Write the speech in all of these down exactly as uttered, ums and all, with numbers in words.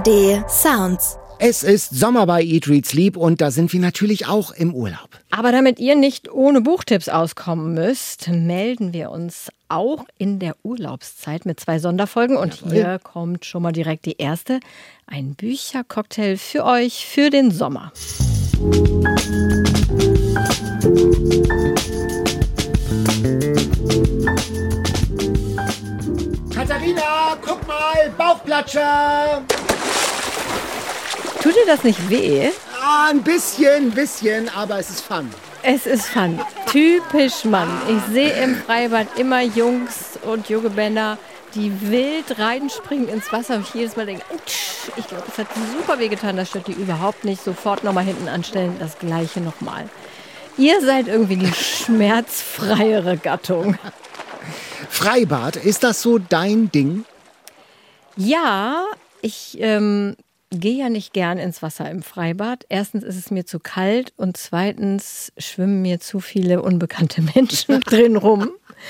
D Sounds. Es ist Sommer bei Eat, Read, Sleep und da sind wir natürlich auch im Urlaub. Aber damit ihr nicht ohne Buchtipps auskommen müsst, melden wir uns auch in der Urlaubszeit mit zwei Sonderfolgen. Und Jawohl. Hier kommt schon mal direkt die erste. Ein Büchercocktail für euch für den Sommer. Katharina, guck mal, Bauchplatscher! Tut dir das nicht weh? Ah, ein bisschen, ein bisschen, aber es ist Fun. Es ist Fun. Typisch Mann. Ich sehe im Freibad immer Jungs und junge Männer, die wild reinspringen ins Wasser. Und ich jedes Mal denke, ich glaube, das hat super wehgetan. Das stört die überhaupt nicht. Sofort nochmal hinten anstellen, das Gleiche nochmal. Ihr seid irgendwie die schmerzfreiere Gattung. Freibad, ist das so dein Ding? Ja, ich ähm, gehe ja nicht gern ins Wasser im Freibad. Erstens ist es mir zu kalt und zweitens schwimmen mir zu viele unbekannte Menschen drin rum.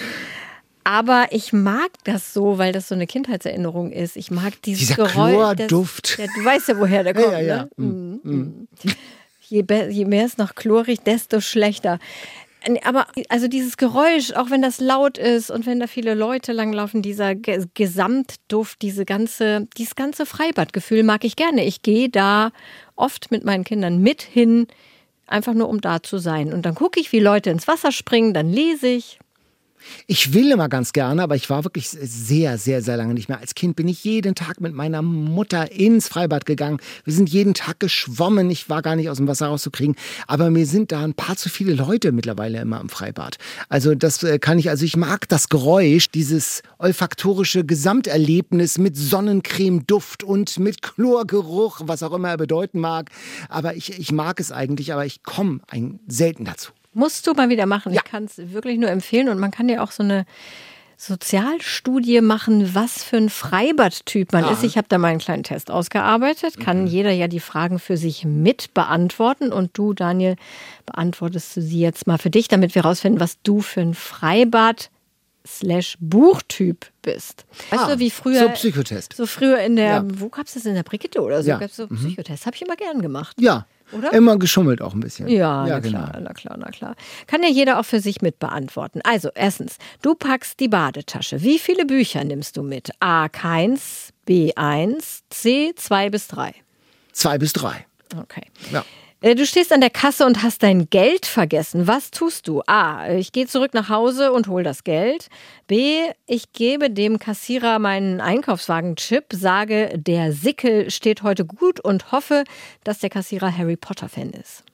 Aber ich mag das so, weil das so eine Kindheitserinnerung ist. Ich mag dieses Dieser Geräusch. Chlorduft. Das, ja, du weißt ja, woher der kommt. Ja, ja, ja. Ne? Mm, mm. Je, be- je mehr es nach Chlor riecht, desto schlechter. Aber also dieses Geräusch, auch wenn das laut ist und wenn da viele Leute langlaufen, dieser Ge- Gesamtduft, diese ganze, dieses ganze Freibadgefühl mag ich gerne. Ich gehe da oft mit meinen Kindern mit hin, einfach nur um da zu sein. Und dann gucke ich, wie Leute ins Wasser springen, dann lese ich. Ich will immer ganz gerne, aber ich war wirklich sehr, sehr, sehr lange nicht mehr. Als Kind bin ich jeden Tag mit meiner Mutter ins Freibad gegangen. Wir sind jeden Tag geschwommen. Ich war gar nicht aus dem Wasser rauszukriegen. Aber mir sind da ein paar zu viele Leute mittlerweile immer im Freibad. Also das kann ich, also ich mag das Geräusch, dieses olfaktorische Gesamterlebnis mit Sonnencreme, Duft und mit Chlorgeruch, was auch immer er bedeuten mag. Aber ich, ich mag es eigentlich, aber ich komme selten dazu. Musst du mal wieder machen. Ja. Ich kann es wirklich nur empfehlen. Und man kann ja auch so eine Sozialstudie machen, was für ein Freibadtyp man Ah. ist. Ich habe da mal einen kleinen Test ausgearbeitet. Kann jeder ja die Fragen für sich mit beantworten. Und du, Daniel, beantwortest du sie jetzt mal für dich, damit wir rausfinden, was du für ein Freibad slash Buchtyp bist. Weißt Ah, du, wie früher... so Psychotest. So früher in der... Ja. Wo gab es das? In der Brigitte oder so? Ja. Gab es so Psychotests. Habe ich immer gern gemacht. Ja, Oder? immer geschummelt auch ein bisschen. Ja, ja na genau. klar, na klar, na klar. Kann ja jeder auch für sich mit beantworten. Also, erstens, du packst die Badetasche. Wie viele Bücher nimmst du mit? A, keins, B, eins, C, zwei bis drei. Zwei bis drei. Okay. Ja. Äh, Du stehst an der Kasse und hast dein Geld vergessen. Was tust du? A, ich gehe zurück nach Hause und hole das Geld. B, ich gebe dem Kassierer meinen Einkaufswagen-Chip, sage, der Sickel steht heute gut und hoffe, dass der Kassierer Harry Potter-Fan ist.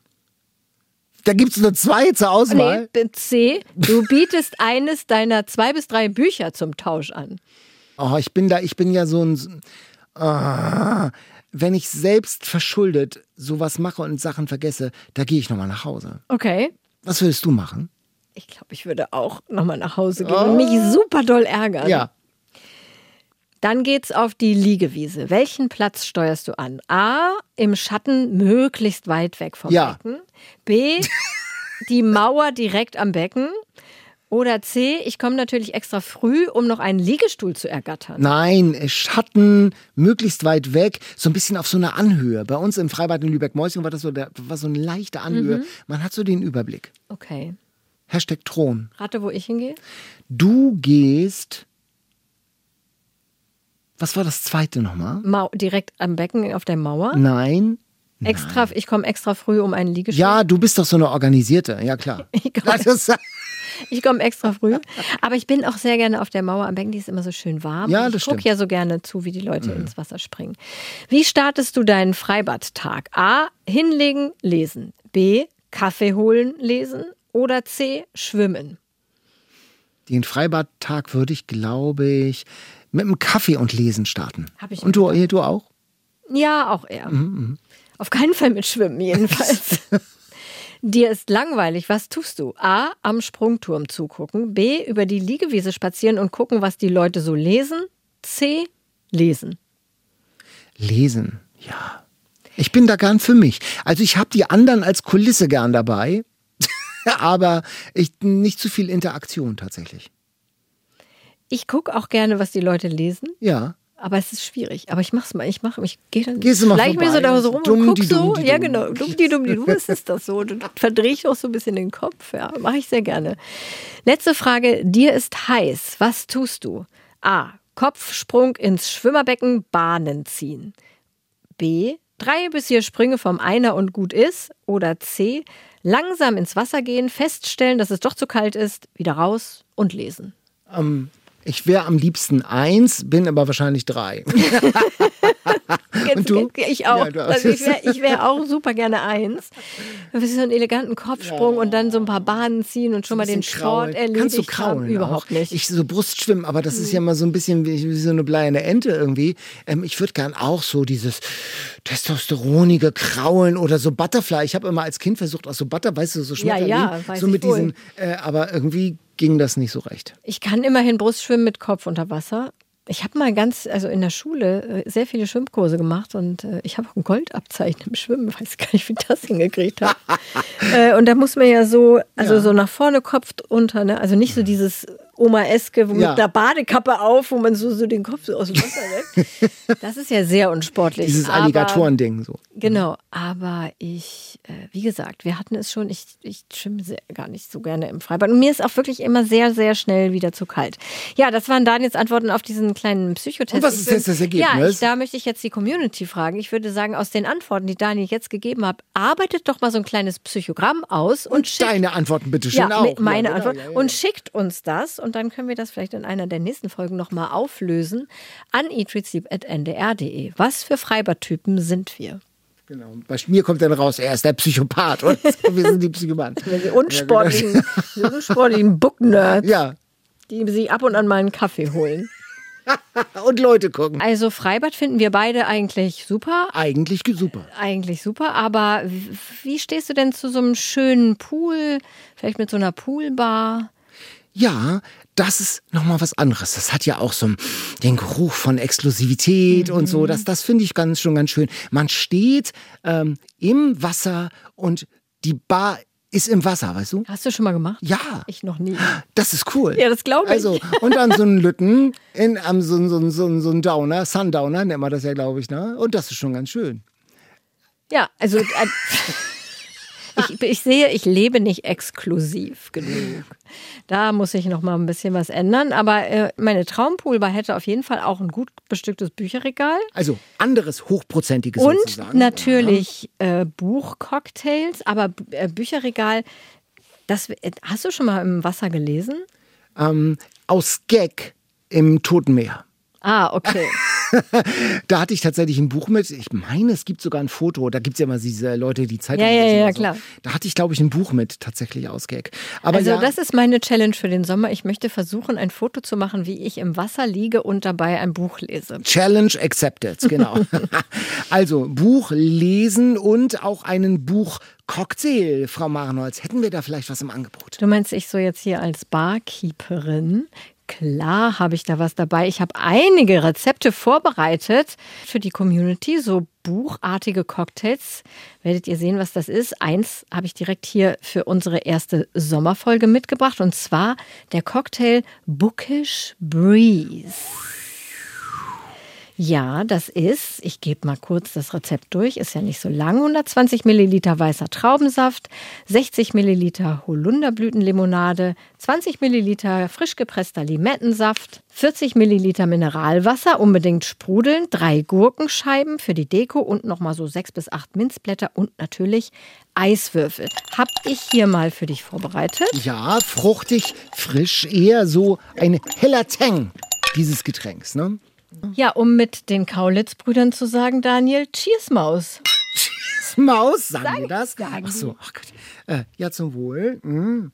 Da gibt es nur zwei zur Auswahl. Nee, C, du bietest eines deiner zwei bis drei Bücher zum Tausch an. Oh, ich bin da, ich bin ja so ein. Ah, wenn ich selbst verschuldet sowas mache und Sachen vergesse, da gehe ich nochmal nach Hause. Okay. Was würdest du machen? Ich glaube, ich würde auch nochmal nach Hause gehen und mich super doll ärgern. Ja. Dann geht's auf die Liegewiese. Welchen Platz steuerst du an? A, im Schatten möglichst weit weg vom Ja. Becken. B, die Mauer direkt am Becken. Oder C, ich komme natürlich extra früh, um noch einen Liegestuhl zu ergattern. Nein, Schatten, möglichst weit weg, so ein bisschen auf so einer Anhöhe. Bei uns im Freibad in Lübeck-Mäuschen war das so, der, war so eine leichte Anhöhe. Man hat so den Überblick. Okay. Hashtag Thron. Rate, wo ich hingehe? Du gehst. Was war das zweite nochmal? Mau- direkt am Becken auf der Mauer. Nein. Extra, ich komme extra früh, um einen Liegestuhl. Ja, du bist doch so eine Organisierte, ja klar. Ich komme Das ist, ich komm extra früh. Aber ich bin auch sehr gerne auf der Mauer am Becken, die ist immer so schön warm. Ja, Und das ich gucke stimmt. ja so gerne zu, wie die Leute ins Wasser springen. Wie startest du deinen Freibadtag? A, hinlegen, lesen. B, Kaffee holen, lesen. Oder C, schwimmen. Den Freibadtag würde ich, glaube ich, mit einem Kaffee und Lesen starten. Hab ich und du, du auch? Ja, auch eher. Auf keinen Fall mit Schwimmen jedenfalls. Dir ist langweilig, was tust du? A, am Sprungturm zugucken. B, über die Liegewiese spazieren und gucken, was die Leute so lesen. C, lesen. Lesen, ja. Ich bin da gern für mich. Also ich habe die anderen als Kulisse gern dabei, aber ich, nicht zu viel Interaktion tatsächlich. Ich gucke auch gerne, was die Leute lesen. Ja. Aber es ist schwierig. Aber ich mach's mal. Ich mache, ich gehe dann, Gehst du mal schleich mir so da so rum dumm, und guck die, so. dumm, die, ja, dumm. genau. Dumm, die, dumm, die, dumm. Was ist das so? Dann verdrehe ich auch so ein bisschen den Kopf. Ja, mache ich sehr gerne. Letzte Frage. Dir ist heiß. Was tust du? A. Kopfsprung ins Schwimmerbecken, Bahnen ziehen. B. Drei bis vier Sprünge vom Einer und gut ist. Oder C. Langsam ins Wasser gehen, feststellen, dass es doch zu kalt ist, wieder raus und lesen. Ähm, ich wäre am liebsten eins, bin aber wahrscheinlich drei. Und du? Ich auch. Ja, also ich wäre ich wär auch super gerne eins. So einen eleganten Kopfsprung ja. und dann so ein paar Bahnen ziehen und schon mal den Short erledigt. Kannst du kraulen haben. Überhaupt auch? nicht. Ich so Brustschwimmen, aber das ist ja mal so ein bisschen wie, wie so eine bleierne Ente irgendwie. Ähm, ich würde gern auch so dieses testosteronige Kraulen oder so Butterfly. Ich habe immer als Kind versucht, auch so Butter, weißt du, so Schmetterling. Ja, ja, weiß so mit ich wohl. diesen, äh, aber irgendwie ging das nicht so recht. Ich kann immerhin Brustschwimmen mit Kopf unter Wasser. Ich habe mal ganz, also in der Schule sehr viele Schwimmkurse gemacht und äh, ich habe auch ein Goldabzeichen im Schwimmen. Ich weiß gar nicht, wie ich das hingekriegt habe. äh, und da muss man ja so, also ja. so nach vorne Kopf unter, ne? Also nicht so dieses Oma-eske, wo ja. mit einer Badekappe auf, wo man so, so den Kopf so aus dem Wasser lässt. Das ist ja sehr unsportlich. Dieses Alligatorending so. Genau, aber ich, äh, wie gesagt, wir hatten es schon, ich, ich schwimme sehr, gar nicht so gerne im Freibad. Und mir ist auch wirklich immer sehr, sehr schnell wieder zu kalt. Ja, das waren Daniels Antworten auf diesen kleinen Psychotest. Und was ist jetzt das Ergebnis? Ja, ich, da möchte ich jetzt die Community fragen. Ich würde sagen, aus den Antworten, die Daniel jetzt gegeben hat, arbeitet doch mal so ein kleines Psychogramm aus. Und, und schickt, deine Antworten bitte schön ja, auch. meine ja, Antwort. Ja, ja, ja. Und schickt uns das. Und dann können wir das vielleicht in einer der nächsten Folgen nochmal auflösen an eat read sleep at n d r punkt d e. Was für Freibadtypen sind wir? Genau. Bei mir kommt dann raus, er ist der Psychopath und wir sind die Psychopathen. Die unsportlichen, die unsportlichen Book-Nerds, ja. die sich ab und an mal einen Kaffee holen. Und Leute gucken. Also Freibad finden wir beide eigentlich super. Eigentlich super. Eigentlich super, aber wie stehst du denn zu so einem schönen Pool, vielleicht mit so einer Poolbar? Ja, das ist nochmal was anderes. Das hat ja auch so den Geruch von Exklusivität mhm. und so. Das, das finde ich ganz, schon ganz schön. Man steht ähm, im Wasser und die Bar ist im Wasser, weißt du? Hast du schon mal gemacht? Ja. Ich noch nie. Das ist cool. Ja, das glaube ich. Also, und dann so ein Lütten, in, um, so, so, so, so ein Downer, Sundowner nennt man das ja, glaube ich. Ne? Und das ist schon ganz schön. Ja, also... Äh, Ich, ich sehe, ich lebe nicht exklusiv genug. Da muss ich noch mal ein bisschen was ändern. Aber äh, meine Traumpoolbar hätte auf jeden Fall auch ein gut bestücktes Bücherregal. Also anderes hochprozentiges und sozusagen. Und natürlich äh, Buchcocktails. Aber äh, Bücherregal, das, hast du schon mal im Wasser gelesen? Ähm, aus Gag im Toten Meer. Ah, okay. Da hatte ich tatsächlich ein Buch mit. Ich meine, es gibt sogar ein Foto. Da gibt es ja immer diese Leute, die Zeitung Ja, ja, ja, so. klar. Da hatte ich, glaube ich, ein Buch mit, tatsächlich aus Gag. Aber also ja, das ist meine Challenge für den Sommer. Ich möchte versuchen, ein Foto zu machen, wie ich im Wasser liege und dabei ein Buch lese. Challenge accepted, genau. Also Buch lesen und auch einen Buchcocktail, Frau Marenholz. Hätten wir da vielleicht was im Angebot? Du meinst, ich so jetzt hier als Barkeeperin... Klar habe ich da was dabei. Ich habe einige Rezepte vorbereitet für die Community, so buchartige Cocktails. Werdet ihr sehen, was das ist. Eins habe ich direkt hier für unsere erste Sommerfolge mitgebracht, und zwar der Cocktail Bookish Breeze. Ja, das ist, ich gebe mal kurz das Rezept durch, ist ja nicht so lang, hundertzwanzig Milliliter weißer Traubensaft, sechzig Milliliter Holunderblütenlimonade, zwanzig Milliliter frisch gepresster Limettensaft, vierzig Milliliter Mineralwasser, unbedingt sprudeln, drei Gurkenscheiben für die Deko und nochmal so sechs bis acht Minzblätter und natürlich Eiswürfel. Hab ich hier mal für dich vorbereitet. Ja, fruchtig, frisch, eher so ein heller Tang dieses Getränks, ne? Ja, um mit den Kaulitz-Brüdern zu sagen, Daniel, Cheers, Maus. Cheers, Maus, sagen Sag, wir das? Sagen Ach so, ach Gott. Äh, ja, zum Wohl. Mm.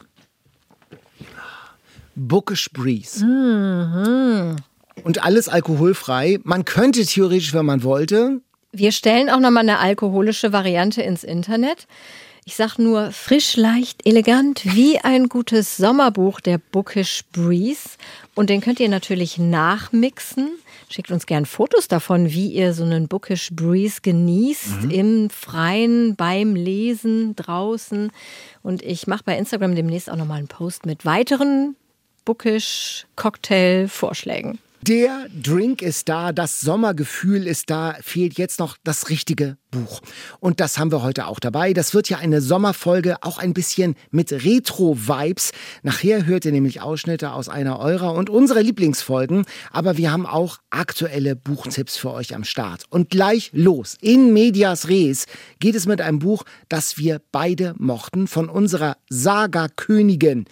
Bookish Breeze. Mhm. Und alles alkoholfrei. Man könnte theoretisch, wenn man wollte. Wir stellen auch nochmal eine alkoholische Variante ins Internet. Ich sag nur frisch, leicht, elegant, wie ein gutes Sommerbuch, der Bookish Breeze. Und den könnt ihr natürlich nachmixen. Schickt uns gern Fotos davon, wie ihr so einen Bookish Breeze genießt, mhm. im Freien, beim Lesen, draußen. Und ich mache bei Instagram demnächst auch nochmal einen Post mit weiteren Bookish Cocktail-Vorschlägen. Der Drink ist da, das Sommergefühl ist da, fehlt jetzt noch das richtige Buch. Und das haben wir heute auch dabei. Das wird ja eine Sommerfolge, auch ein bisschen mit Retro-Vibes. Nachher hört ihr nämlich Ausschnitte aus einer eurer und unserer Lieblingsfolgen. Aber wir haben auch aktuelle Buchtipps für euch am Start. Und gleich los, in medias res, geht es mit einem Buch, das wir beide mochten, von unserer Saga-Königin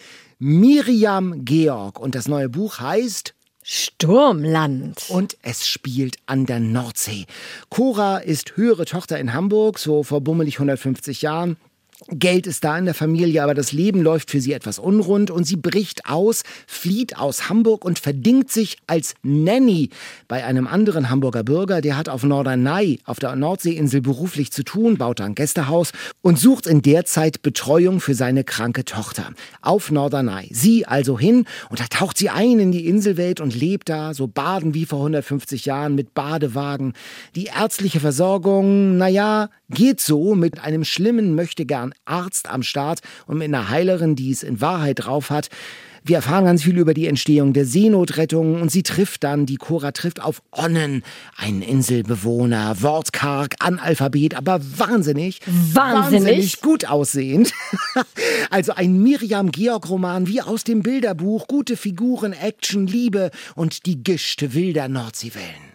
Miriam Georg. Und das neue Buch heißt Sturmland. Und es spielt an der Nordsee. Cora ist höhere Tochter in Hamburg, so vor bummelig hundertfünfzig Jahren. Geld ist da in der Familie, aber das Leben läuft für sie etwas unrund und sie bricht aus, flieht aus Hamburg und verdingt sich als Nanny bei einem anderen Hamburger Bürger. Der hat auf Norderney, auf der Nordseeinsel, beruflich zu tun, baut da ein Gästehaus und sucht in der Zeit Betreuung für seine kranke Tochter. Auf Norderney. Sie also hin und da taucht sie ein in die Inselwelt und lebt da, so baden wie vor hundertfünfzig Jahren mit Badewagen. Die ärztliche Versorgung, naja, geht so mit einem schlimmen Möchtegern Arzt am Start und mit einer Heilerin, die es in Wahrheit drauf hat. Wir erfahren ganz viel über die Entstehung der Seenotrettung und sie trifft dann, die Cora trifft auf Onnen, einen Inselbewohner, wortkarg, Analphabet, aber wahnsinnig, wahnsinnig, wahnsinnig gut aussehend. Also ein Miriam-Georg-Roman wie aus dem Bilderbuch, gute Figuren, Action, Liebe und die Gischte wilder Nordseewellen.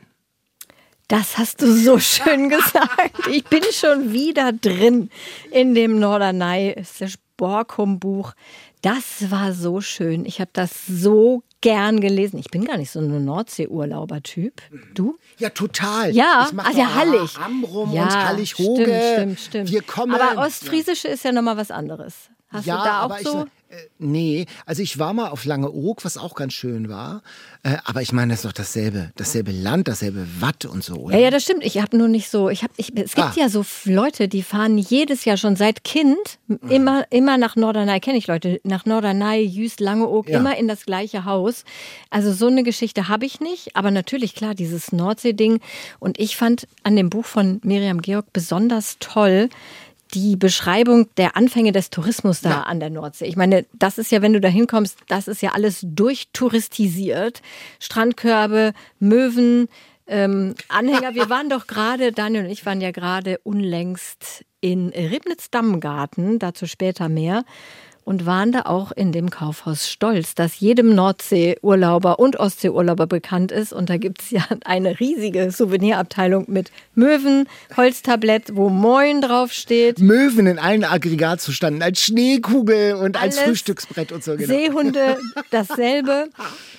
Das hast du so schön gesagt. Ich bin schon wieder drin in dem Norderney, ist das Borkum-Buch. Das war so schön. Ich habe das so gern gelesen. Ich bin gar nicht so ein Nordsee-Urlauber-Typ. Du? Ja, total. Ja, ich also ja, Hallig. Amrum ja, und Hallig-Hoge. Stimmt, stimmt, stimmt. Wir kommen, aber Ostfriesische ja. ist ja nochmal was anderes. Hast ja, du da auch aber so? Ich, äh, nee, also ich war mal auf Langeoog, was auch ganz schön war. Äh, aber ich meine, das ist doch dasselbe, dasselbe Land, dasselbe Watt und so. Oder? Ja, ja, das stimmt. Ich habe nur nicht so. Ich hab, ich, es gibt ah. ja so Leute, die fahren jedes Jahr schon seit Kind immer, immer nach Norderney. Kenne ich Leute nach Norderney, Jüst, Langeoog, ja. immer in das gleiche Haus. Also so eine Geschichte habe ich nicht. Aber natürlich klar, dieses Nordsee-Ding. Und ich fand an dem Buch von Miriam Georg besonders toll die Beschreibung der Anfänge des Tourismus da ja. an der Nordsee. Ich meine, das ist ja, wenn du da hinkommst, das ist ja alles durchtouristisiert. Strandkörbe, Möwen, ähm, Anhänger. Wir waren doch gerade, Daniel und ich waren ja gerade unlängst in Ribnitz-Dammgarten, dazu später mehr. Und waren da auch in dem Kaufhaus Stolz, das jedem Nordsee-Urlauber und Ostsee-Urlauber bekannt ist. Und da gibt es ja eine riesige Souvenirabteilung mit Möwen, Holztablett, wo Moin draufsteht. Möwen in allen Aggregatzuständen, als Schneekugel und als Alles, Frühstücksbrett und so. Genau. Seehunde, dasselbe.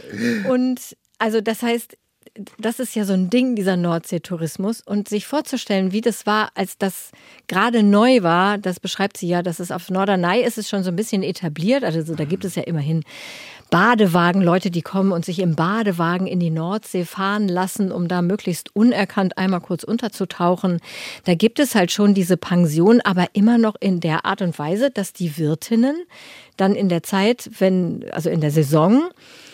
Und also das heißt, das ist ja so ein Ding, dieser Nordsee-Tourismus. Und sich vorzustellen, wie das war, als das gerade neu war, das beschreibt sie ja, dass es auf Norderney ist es schon so ein bisschen etabliert. Also da gibt es ja immerhin Badewagen, Leute, die kommen und sich im Badewagen in die Nordsee fahren lassen, um da möglichst unerkannt einmal kurz unterzutauchen. Da gibt es halt schon diese Pension, aber immer noch in der Art und Weise, dass die Wirtinnen dann in der Zeit, wenn, also in der Saison,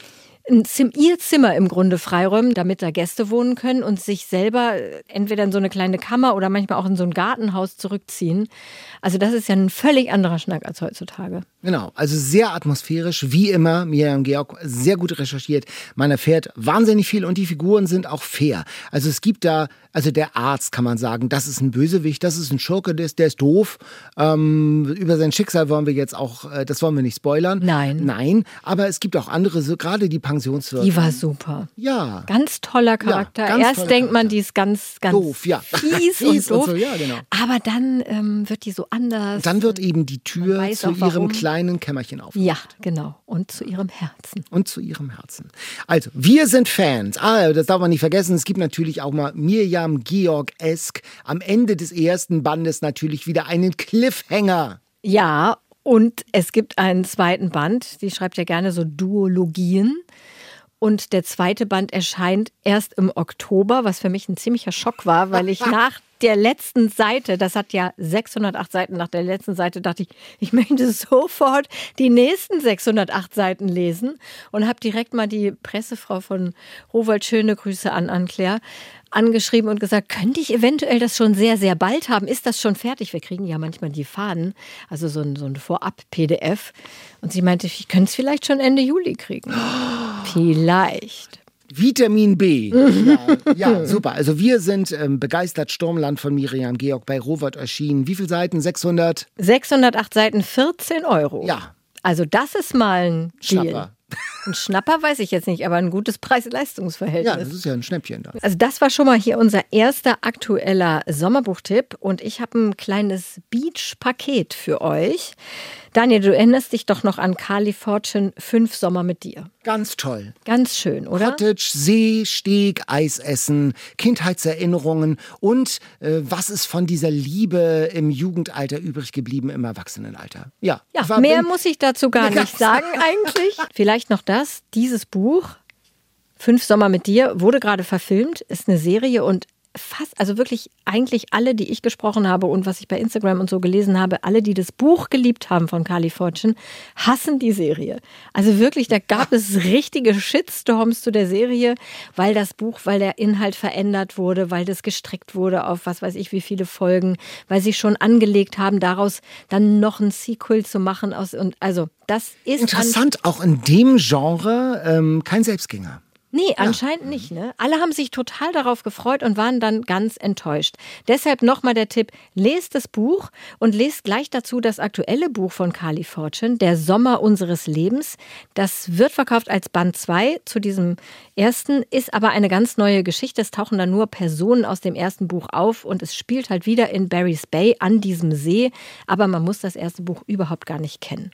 ihr Zimmer im Grunde freiräumen, damit da Gäste wohnen können und sich selber entweder in so eine kleine Kammer oder manchmal auch in so ein Gartenhaus zurückziehen. Also das ist ja ein völlig anderer Schnack als heutzutage. Genau, also sehr atmosphärisch, wie immer. Miriam Georg, sehr gut recherchiert. Man erfährt wahnsinnig viel und die Figuren sind auch fair. Also es gibt da, also der Arzt kann man sagen, das ist ein Bösewicht, das ist ein Schurke, der ist, der ist doof. Ähm, über sein Schicksal wollen wir jetzt auch, äh, das wollen wir nicht spoilern. Nein. Nein, aber es gibt auch andere, so gerade die Pensionswirtin. Die war super. Ja. Ganz toller Charakter. Ja, ganz Erst toller denkt man, Charakter. die ist ganz, ganz doof, ja. fies, fies und doof. Und so, ja, genau. Aber dann ähm, wird die so anders. Und dann wird eben die Tür zu ihrem warum. kleinen Kämmerchen aufgemacht. Ja, genau. Und zu ihrem Herzen. Und zu ihrem Herzen. Also, wir sind Fans. Ah, das darf man nicht vergessen. Es gibt natürlich auch mal Miriam Georg-esk am Ende des ersten Bandes natürlich wieder einen Cliffhanger. Ja, und es gibt einen zweiten Band. Die schreibt ja gerne so Duologien. Und der zweite Band erscheint erst im Oktober, was für mich ein ziemlicher Schock war, weil ich nach der letzten Seite, das hat ja sechshundertacht Seiten, nach der letzten Seite dachte ich, ich möchte sofort die nächsten sechshundertacht Seiten lesen und habe direkt mal die Pressefrau von Rowohlt, schöne Grüße an Anne-Claire, angeschrieben und gesagt, könnte ich eventuell das schon sehr, sehr bald haben? Ist das schon fertig? Wir kriegen ja manchmal die Fahnen, also so ein, so ein Vorab-P D F. Und sie meinte, ich könnte es vielleicht schon Ende Juli kriegen. Vielleicht. Vitamin B. Ja, ja, super. Also wir sind ähm, begeistert. Sturmland von Miriam Georg bei Rowohlt erschienen. Wie viele Seiten? sechshundert? sechshundertacht Seiten, vierzehn Euro. Ja. Also das ist mal ein Deal. Schnapper. Ein Schnapper weiß ich jetzt nicht, aber ein gutes Preis-Leistungs-Verhältnis. Ja, das ist ja ein Schnäppchen dann. Also das war schon mal hier unser erster aktueller Sommerbuchtipp und ich habe ein kleines Beach-Paket für euch. Daniel, du erinnerst dich doch noch an Carly Fortune, Fünf Sommer mit dir. Ganz toll. Ganz schön, oder? Cottage, See, Steg, Eis essen, Kindheitserinnerungen und äh, was ist von dieser Liebe im Jugendalter übrig geblieben im Erwachsenenalter. Ja, Ja, war, mehr bin, muss ich dazu gar nicht sagen eigentlich. Vielleicht noch das, dieses Buch, Fünf Sommer mit dir, wurde gerade verfilmt, ist eine Serie und fast, also wirklich eigentlich alle, die ich gesprochen habe und was ich bei Instagram und so gelesen habe, alle, die das Buch geliebt haben von Carly Fortune, hassen die Serie. Also wirklich, da gab es richtige Shitstorms zu der Serie, weil das Buch, weil der Inhalt verändert wurde, weil das gestrickt wurde auf was weiß ich wie viele Folgen, weil sie schon angelegt haben, daraus dann noch ein Sequel zu machen. Aus, und also das ist interessant, auch in dem Genre ähm, kein Selbstgänger. Nee, anscheinend nicht. Ne? Alle haben sich total darauf gefreut und waren dann ganz enttäuscht. Deshalb nochmal der Tipp, lest das Buch und lest gleich dazu das aktuelle Buch von Carly Fortune, Der Sommer unseres Lebens. Das wird verkauft als Band zwei zu diesem ersten, ist aber eine ganz neue Geschichte. Es tauchen da nur Personen aus dem ersten Buch auf und es spielt halt wieder in Barry's Bay an diesem See, aber man muss das erste Buch überhaupt gar nicht kennen.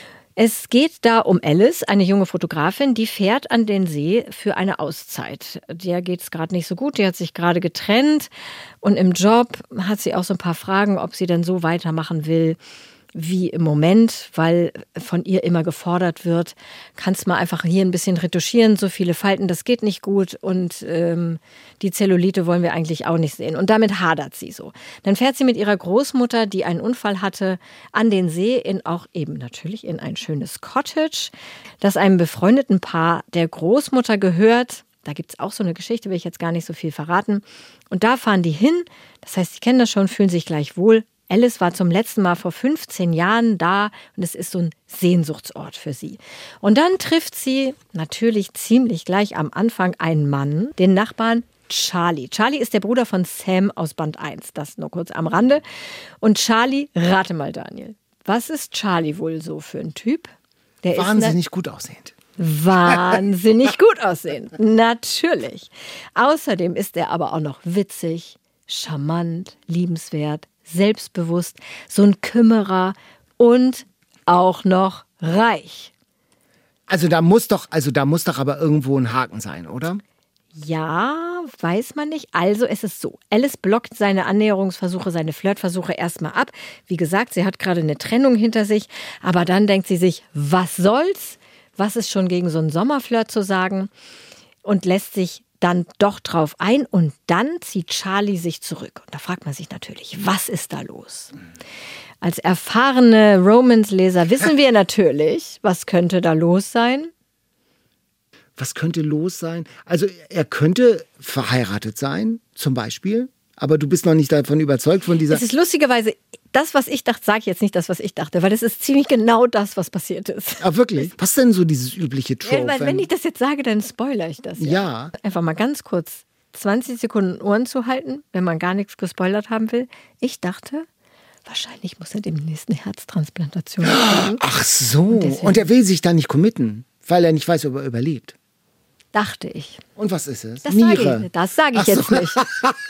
Es geht da um Alice, eine junge Fotografin, die fährt an den See für eine Auszeit. Der geht es gerade nicht so gut, die hat sich gerade getrennt und im Job hat sie auch so ein paar Fragen, ob sie denn so weitermachen will wie im Moment, weil von ihr immer gefordert wird, kannst mal einfach hier ein bisschen retuschieren, so viele Falten, das geht nicht gut und ähm, die Zellulite wollen wir eigentlich auch nicht sehen. Und damit hadert sie so. Dann fährt sie mit ihrer Großmutter, die einen Unfall hatte, an den See, in auch eben natürlich in ein schönes Cottage, das einem befreundeten Paar der Großmutter gehört. Da gibt es auch so eine Geschichte, will ich jetzt gar nicht so viel verraten. Und da fahren die hin, das heißt, sie kennen das schon, fühlen sich gleich wohl. Alice war zum letzten Mal vor fünfzehn Jahren da und es ist so ein Sehnsuchtsort für sie. Und dann trifft sie natürlich ziemlich gleich am Anfang einen Mann, den Nachbarn Charlie. Charlie ist der Bruder von Sam aus Band eins, das nur kurz am Rande. Und Charlie, rate mal Daniel, was ist Charlie wohl so für ein Typ? Der Wahnsinnig ist gut aussehend. Wahnsinnig gut aussehend, natürlich. Außerdem ist er aber auch noch witzig, charmant, liebenswert, selbstbewusst, so ein Kümmerer und auch noch reich. Also da muss doch, also da muss doch aber irgendwo ein Haken sein, oder? Ja, weiß man nicht. Also es ist so, Alice blockt seine Annäherungsversuche, seine Flirtversuche erstmal ab. Wie gesagt, sie hat gerade eine Trennung hinter sich, aber dann denkt sie sich, was soll's? Was ist schon gegen so einen Sommerflirt zu sagen? Und lässt sich dann doch drauf ein und dann zieht Charlie sich zurück. Und da fragt man sich natürlich, was ist da los? Als erfahrene Romance-Leser wissen wir natürlich, was könnte da los sein? Was könnte los sein? Also er könnte verheiratet sein, zum Beispiel. Aber du bist noch nicht davon überzeugt von dieser... Es ist lustigerweise, das, was ich dachte, sage ich jetzt nicht das, was ich dachte, weil es ist ziemlich genau das, was passiert ist. Ah, wirklich? Was ist denn so dieses übliche Trope? Ja, weil wenn ich das jetzt sage, dann spoilere ich das. Ja. ja. Einfach mal ganz kurz zwanzig Sekunden Ohren zu halten, wenn man gar nichts gespoilert haben will. Ich dachte, wahrscheinlich muss er demnächst eine Herztransplantation kriegen. Ach so. Und, Und er will sich da nicht committen, weil er nicht weiß, ob er überlebt. Dachte ich. Und was ist es? Das Niere. sage ich, das sag ich Ach so. jetzt nicht.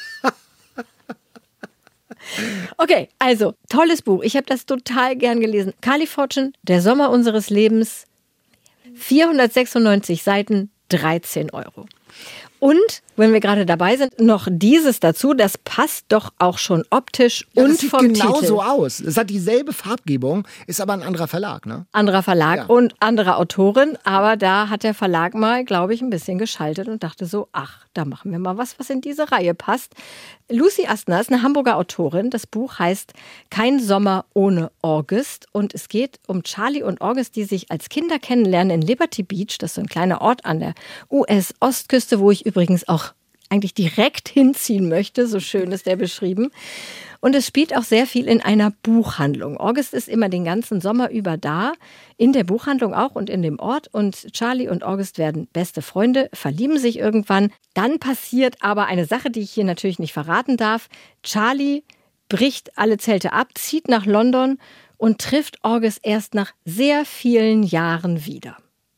Okay, also, tolles Buch. Ich habe das total gern gelesen. Carly Fortune, Der Sommer unseres Lebens, vierhundertsechsundneunzig Seiten, dreizehn Euro. Und, wenn wir gerade dabei sind, noch dieses dazu, das passt doch auch schon optisch Ja, und das sieht vom genau Titel. so aus. Es hat dieselbe Farbgebung, ist aber ein anderer Verlag, ne? Anderer Verlag Ja. und andere Autorin, aber da hat der Verlag mal, glaube ich, ein bisschen geschaltet und dachte so, ach, da machen wir mal was, was in diese Reihe passt. Lucy Astner ist eine Hamburger Autorin. Das Buch heißt Kein Sommer ohne August und es geht um Charlie und August, die sich als Kinder kennenlernen in Liberty Beach. Das ist so ein kleiner Ort an der U S-Ostküste, wo ich übrigens auch eigentlich direkt hinziehen möchte. So schön ist der beschrieben. Und es spielt auch sehr viel in einer Buchhandlung. August ist immer den ganzen Sommer über da, in der Buchhandlung auch und in dem Ort. Und Charlie und August werden beste Freunde, verlieben sich irgendwann. Dann passiert aber eine Sache, die ich hier natürlich nicht verraten darf. Charlie bricht alle Zelte ab, zieht nach London und trifft August erst nach sehr vielen Jahren wieder.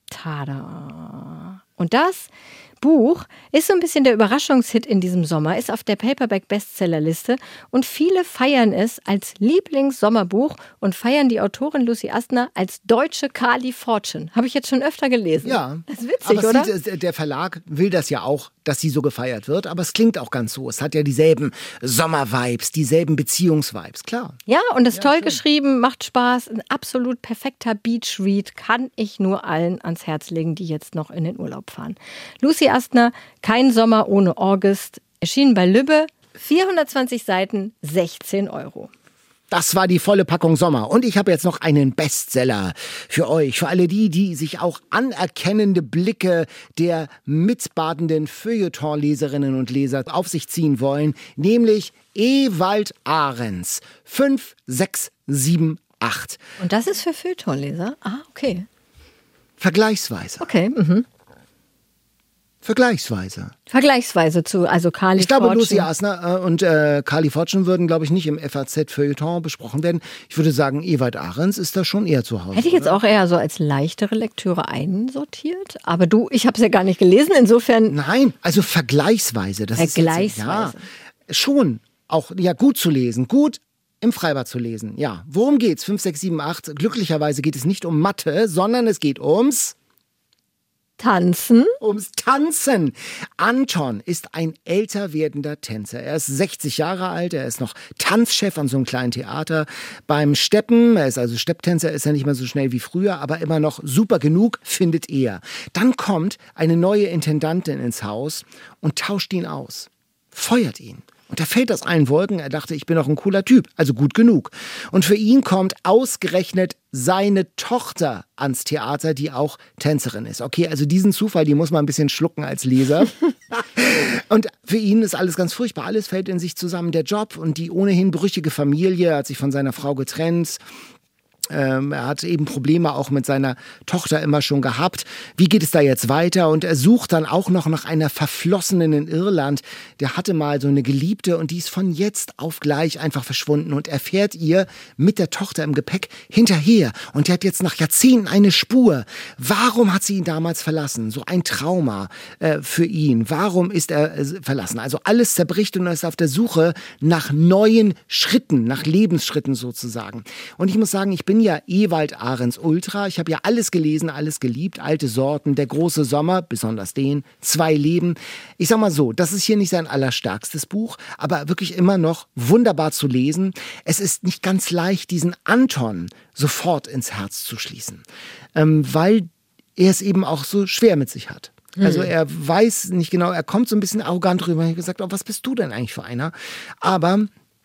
Tada! Und das Buch ist so ein bisschen der Überraschungshit in diesem Sommer, ist auf der Paperback-Bestsellerliste und viele feiern es als Lieblings-Sommerbuch und feiern die Autorin Lucy Astner als deutsche Carly Fortune. Habe ich jetzt schon öfter gelesen. Ja, das ist witzig, aber oder? Sieht, der Verlag will das ja auch, dass sie so gefeiert wird, aber es klingt auch ganz so. Es hat ja dieselben Sommer-Vibes, dieselben Beziehungs-Vibes, klar. Ja, und ist Ja, toll schön. geschrieben, macht Spaß, ein absolut perfekter Beach-Read, kann ich nur allen ans Herz legen, die jetzt noch in den Urlaub fahren. Lucy Astner, Kein Sommer ohne August, erschienen bei Lübbe, vierhundertzwanzig Seiten, sechzehn Euro. Das war die volle Packung Sommer. Und ich habe jetzt noch einen Bestseller für euch. Für alle die, die sich auch anerkennende Blicke der mitbadenden Feuilleton-Leserinnen und Leser auf sich ziehen wollen. Nämlich Ewald Ahrens. fünf, sechs, sieben, acht. Und das ist für Feuilletonleser? Ah, okay. Vergleichsweise. Okay, mhm. Vergleichsweise. Vergleichsweise zu, also Carly Ich glaube, Fortune. Lucy Astner äh, und äh, Carly Fortune würden, glaube ich, nicht im F A Z-Feuilleton besprochen werden. Ich würde sagen, Ewald Ahrens ist da schon eher zu Hause. Hätte ich jetzt oder? auch eher so als leichtere Lektüre einsortiert. Aber du, ich habe es ja gar nicht gelesen, insofern... Nein, also vergleichsweise. Das Vergleichsweise. Ist jetzt, ja, schon auch ja gut zu lesen. Gut im Freibad zu lesen. Ja, worum geht's? fünf, sechs, sieben, acht. Glücklicherweise geht es nicht um Mathe, sondern es geht ums... Tanzen. Ums Tanzen. Anton ist ein älter werdender Tänzer. Er ist sechzig Jahre alt, er ist noch Tanzchef an so einem kleinen Theater. Beim Steppen, er ist also Stepptänzer, ist er nicht mehr so schnell wie früher, aber immer noch super genug, findet er. Dann kommt eine neue Intendantin ins Haus und tauscht ihn aus, feuert ihn. Und da fällt aus allen Wolken. Er dachte, ich bin doch ein cooler Typ, also gut genug. Und für ihn kommt ausgerechnet seine Tochter ans Theater, die auch Tänzerin ist. Okay, also diesen Zufall, die muss man ein bisschen schlucken als Leser. Und für ihn ist alles ganz furchtbar. Alles fällt in sich zusammen. Der Job und die ohnehin brüchige Familie, er hat sich von seiner Frau getrennt. Ähm, er hat eben Probleme auch mit seiner Tochter immer schon gehabt. Wie geht es da jetzt weiter? Und er sucht dann auch noch nach einer Verflossenen in Irland. Der hatte mal so eine Geliebte und die ist von jetzt auf gleich einfach verschwunden. Und er fährt ihr mit der Tochter im Gepäck hinterher. Und die hat jetzt nach Jahrzehnten eine Spur. Warum hat sie ihn damals verlassen? So ein Trauma äh, für ihn. Warum ist er äh, verlassen? Also alles zerbricht und er ist auf der Suche nach neuen Schritten, nach Lebensschritten sozusagen. Und ich muss sagen, ich bin ja Ewald Ahrens Ultra. Ich habe ja alles gelesen, alles geliebt. Alte Sorten, Der große Sommer, besonders den, Zwei Leben. Ich sag mal so, das ist hier nicht sein allerstärkstes Buch, aber wirklich immer noch wunderbar zu lesen. Es ist nicht ganz leicht, diesen Anton sofort ins Herz zu schließen, ähm, weil er es eben auch so schwer mit sich hat. Also er weiß nicht genau, er kommt so ein bisschen arrogant rüber. Ich habe gesagt, oh, was bist du denn eigentlich für einer? Aber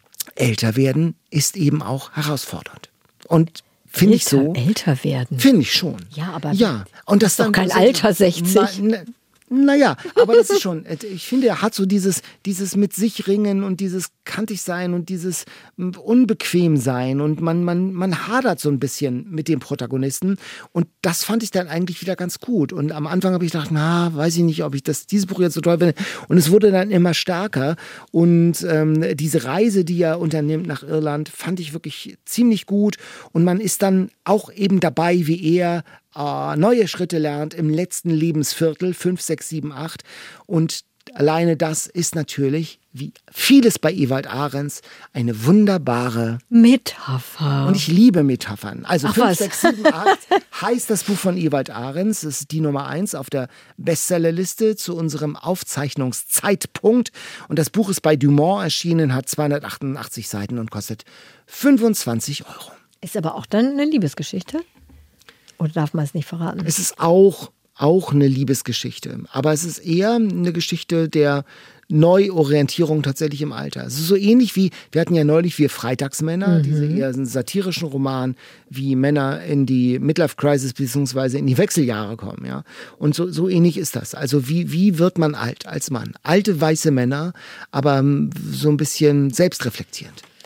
älter werden ist eben auch herausfordernd. Und finde ich so. Älter werden. Finde ich schon. Ja, aber ja. Und das ist doch dann kein so- Alter sechzig. Na, na, naja, aber das ist schon, ich finde, er hat so dieses, dieses mit sich ringen und dieses kantig sein und dieses unbequem sein und man, man, man hadert so ein bisschen mit dem Protagonisten und das fand ich dann eigentlich wieder ganz gut und am Anfang habe ich gedacht, na, weiß ich nicht, ob ich das, dieses Buch jetzt so toll finde und es wurde dann immer stärker und ähm, diese Reise, die er unternimmt nach Irland, fand ich wirklich ziemlich gut und man ist dann auch eben dabei, wie er Uh, neue Schritte lernt im letzten Lebensviertel, fünf, sechs, sieben, acht. Und alleine das ist natürlich, wie vieles bei Ewald Ahrens, eine wunderbare Metapher. und ich liebe Metaphern. Also Ach, fünf, was? sechs, sieben, acht heißt das Buch von Ewald Ahrens. Das ist die Nummer eins auf der Bestsellerliste zu unserem Aufzeichnungszeitpunkt. Und das Buch ist bei Dumont erschienen, hat zweihundertachtundachtzig Seiten und kostet fünfundzwanzig Euro. Ist aber auch dann eine Liebesgeschichte? Oder darf man es nicht verraten? Es ist auch, auch eine Liebesgeschichte, aber es ist eher eine Geschichte der Neuorientierung tatsächlich im Alter. Es ist so ähnlich wie, wir hatten ja neulich Wir Freitagsmänner, mhm. diese eher satirischen Roman, wie Männer in die Midlife-Crisis bzw. in die Wechseljahre kommen. Ja? Und so, so ähnlich ist das. Also wie, wie wird man alt als Mann? Alte weiße Männer, aber so ein bisschen selbstreflektierend.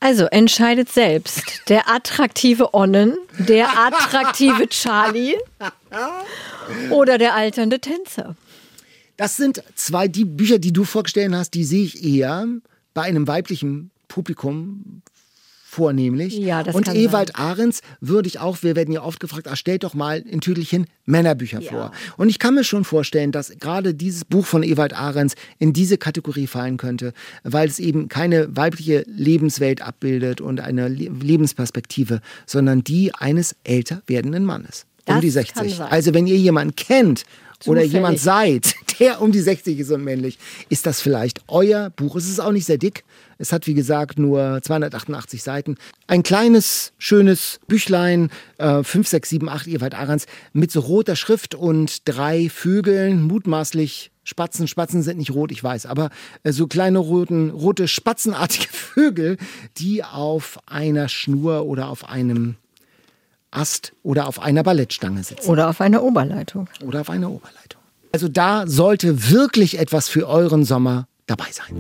Also entscheidet selbst. Der attraktive Onnen, der attraktive Charlie oder der alternde Tänzer. Das sind zwei, die Bücher, die du vorgestellt hast, die sehe ich eher bei einem weiblichen Publikum vornehmlich. Ja, das und kann Ewald sein. Ahrens würde ich auch, wir werden ja oft gefragt, ach, stellt doch mal in Tüdelchen Männerbücher Ja. vor. Und ich kann mir schon vorstellen, dass gerade dieses Buch von Ewald Ahrens in diese Kategorie fallen könnte, weil es eben keine weibliche Lebenswelt abbildet und eine Le- Lebensperspektive, sondern die eines älter werdenden Mannes. Um Das die kann sechzig. sein. Also wenn ihr jemanden kennt oder Zufällig. jemand seid, der um die sechzig ist und männlich, ist das vielleicht euer Buch. Es ist auch nicht sehr dick. Es hat, wie gesagt, nur zweihundertachtundachtzig Seiten. Ein kleines, schönes Büchlein, äh, fünf, sechs, sieben, acht, Ewald Ahrens, mit so roter Schrift und drei Vögeln, mutmaßlich Spatzen. Spatzen sind nicht rot, ich weiß, aber äh, so kleine roten, rote spatzenartige Vögel, die auf einer Schnur oder auf einem Ast oder auf einer Ballettstange sitzen. Oder auf einer Oberleitung. Oder auf einer Oberleitung. Also da sollte wirklich etwas für euren Sommer dabei sein.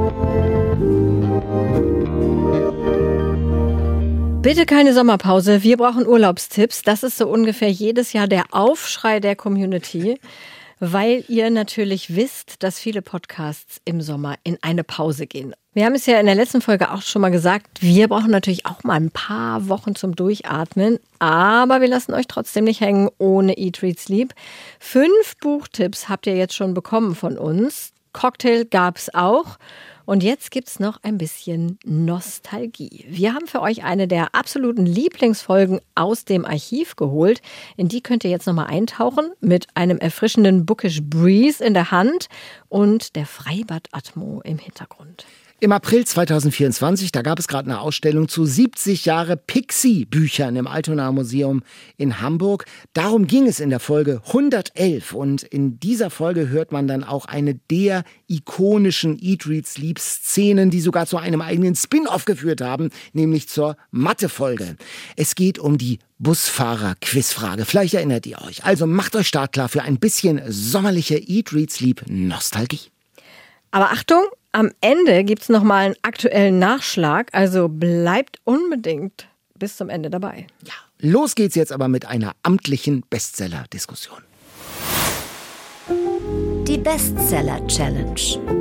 Bitte keine Sommerpause, wir brauchen Urlaubstipps. Das ist so ungefähr jedes Jahr der Aufschrei der Community, weil ihr natürlich wisst, dass viele Podcasts im Sommer in eine Pause gehen. Wir haben es ja in der letzten Folge auch schon mal gesagt, wir brauchen natürlich auch mal ein paar Wochen zum Durchatmen, aber wir lassen euch trotzdem nicht hängen ohne Eat, Read, Sleep. Fünf Buchtipps habt ihr jetzt schon bekommen von uns. Cocktail gab's auch. Und jetzt gibt's noch ein bisschen Nostalgie. Wir haben für euch eine der absoluten Lieblingsfolgen aus dem Archiv geholt. In die könnt ihr jetzt nochmal eintauchen mit einem erfrischenden Bookish Breeze in der Hand und der Freibad-Atmo im Hintergrund. Im April zweitausendvierundzwanzig, da gab es gerade eine Ausstellung zu siebzig Jahre Pixie-Büchern im Altonaer Museum in Hamburg. Darum ging es in der Folge hundertelf. Und in dieser Folge hört man dann auch eine der ikonischen Eat, Read, Sleep-Szenen, die sogar zu einem eigenen Spin-off geführt haben, nämlich zur Mathe-Folge. Es geht um die Busfahrer-Quizfrage. Vielleicht erinnert ihr euch. Also macht euch startklar für ein bisschen sommerliche Eat, Read, Sleep-Nostalgie. Aber Achtung, am Ende gibt's noch mal einen aktuellen Nachschlag, also bleibt unbedingt bis zum Ende dabei. Ja, los geht's jetzt aber mit einer amtlichen Bestseller-Diskussion. Die Bestseller-Challenge.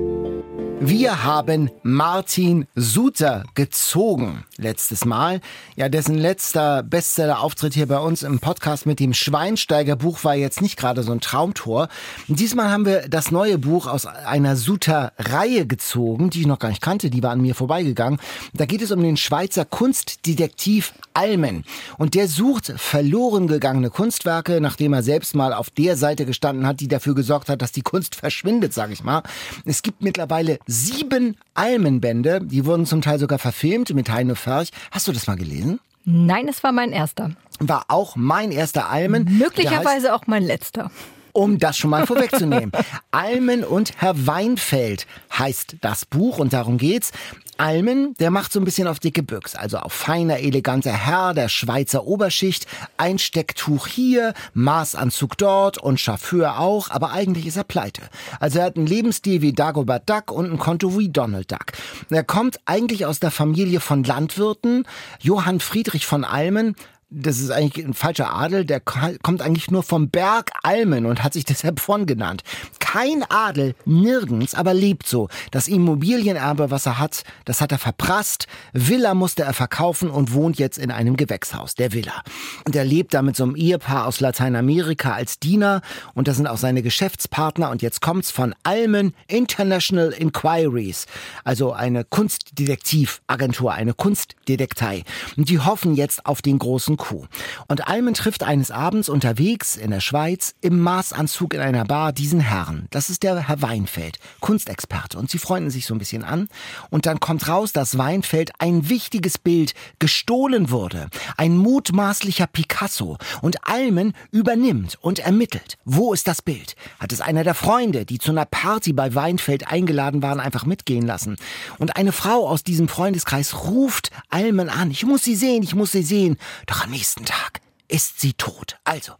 Wir haben Martin Suter gezogen letztes Mal. Ja, dessen letzter Bestseller-Auftritt hier bei uns im Podcast mit dem Schweinsteiger-Buch war jetzt nicht gerade so ein Traumtor. Diesmal haben wir das neue Buch aus einer Suter-Reihe gezogen, die ich noch gar nicht kannte, die war an mir vorbeigegangen. Da geht es um den Schweizer Kunstdetektiv Almen. Und der sucht verloren gegangene Kunstwerke, nachdem er selbst mal auf der Seite gestanden hat, die dafür gesorgt hat, dass die Kunst verschwindet, sag ich mal. Es gibt mittlerweile sieben Almenbände, die wurden zum Teil sogar verfilmt mit Heino Ferch. Hast du das mal gelesen? Nein, es war mein erster. War auch mein erster Almen. Möglicherweise auch mein letzter. Um das schon mal vorwegzunehmen. Almen und Herr Weinfeld heißt das Buch und darum geht's. Almen, der macht so ein bisschen auf dicke Büchs, also auf feiner, eleganter Herr der Schweizer Oberschicht, Einstecktuch hier, Maßanzug dort und Chauffeur auch, aber eigentlich ist er pleite. Also er hat einen Lebensstil wie Dagobert Duck und ein Konto wie Donald Duck. Er kommt eigentlich aus der Familie von Landwirten, Johann Friedrich von Almen. Das ist eigentlich ein falscher Adel, der kommt eigentlich nur vom Berg Almen und hat sich deshalb von genannt. Kein Adel, nirgends, aber lebt so. Das Immobilienerbe, was er hat, das hat er verprasst. Villa musste er verkaufen und wohnt jetzt in einem Gewächshaus, der Villa. Und er lebt da mit so einem Ehepaar aus Lateinamerika als Diener und das sind auch seine Geschäftspartner. Und jetzt kommt's von Almen International Inquiries, also eine Kunstdetektivagentur, eine Kunstdetektei. Und die hoffen jetzt auf den großen Coup. Und Almen trifft eines Abends unterwegs in der Schweiz im Maßanzug in einer Bar diesen Herrn. Das ist der Herr Weinfeld, Kunstexperte. Und sie freunden sich so ein bisschen an. Und dann kommt raus, dass Weinfeld ein wichtiges Bild gestohlen wurde. Ein mutmaßlicher Picasso. Und Almen übernimmt und ermittelt. Wo ist das Bild? Hat es einer der Freunde, die zu einer Party bei Weinfeld eingeladen waren, einfach mitgehen lassen? Und eine Frau aus diesem Freundeskreis ruft Almen an. Ich muss sie sehen, ich muss sie sehen. Doch am nächsten Tag ist sie tot. Also,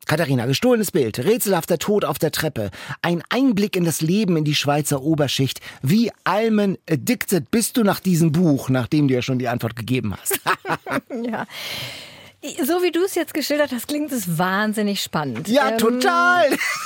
Katharina, gestohlenes Bild, rätselhafter Tod auf der Treppe, ein Einblick in das Leben in die Schweizer Oberschicht. Wie Almen addicted bist du nach diesem Buch, nachdem du ja schon die Antwort gegeben hast? Ja. So wie du es jetzt geschildert hast, klingt es wahnsinnig spannend. Ja, ähm, total.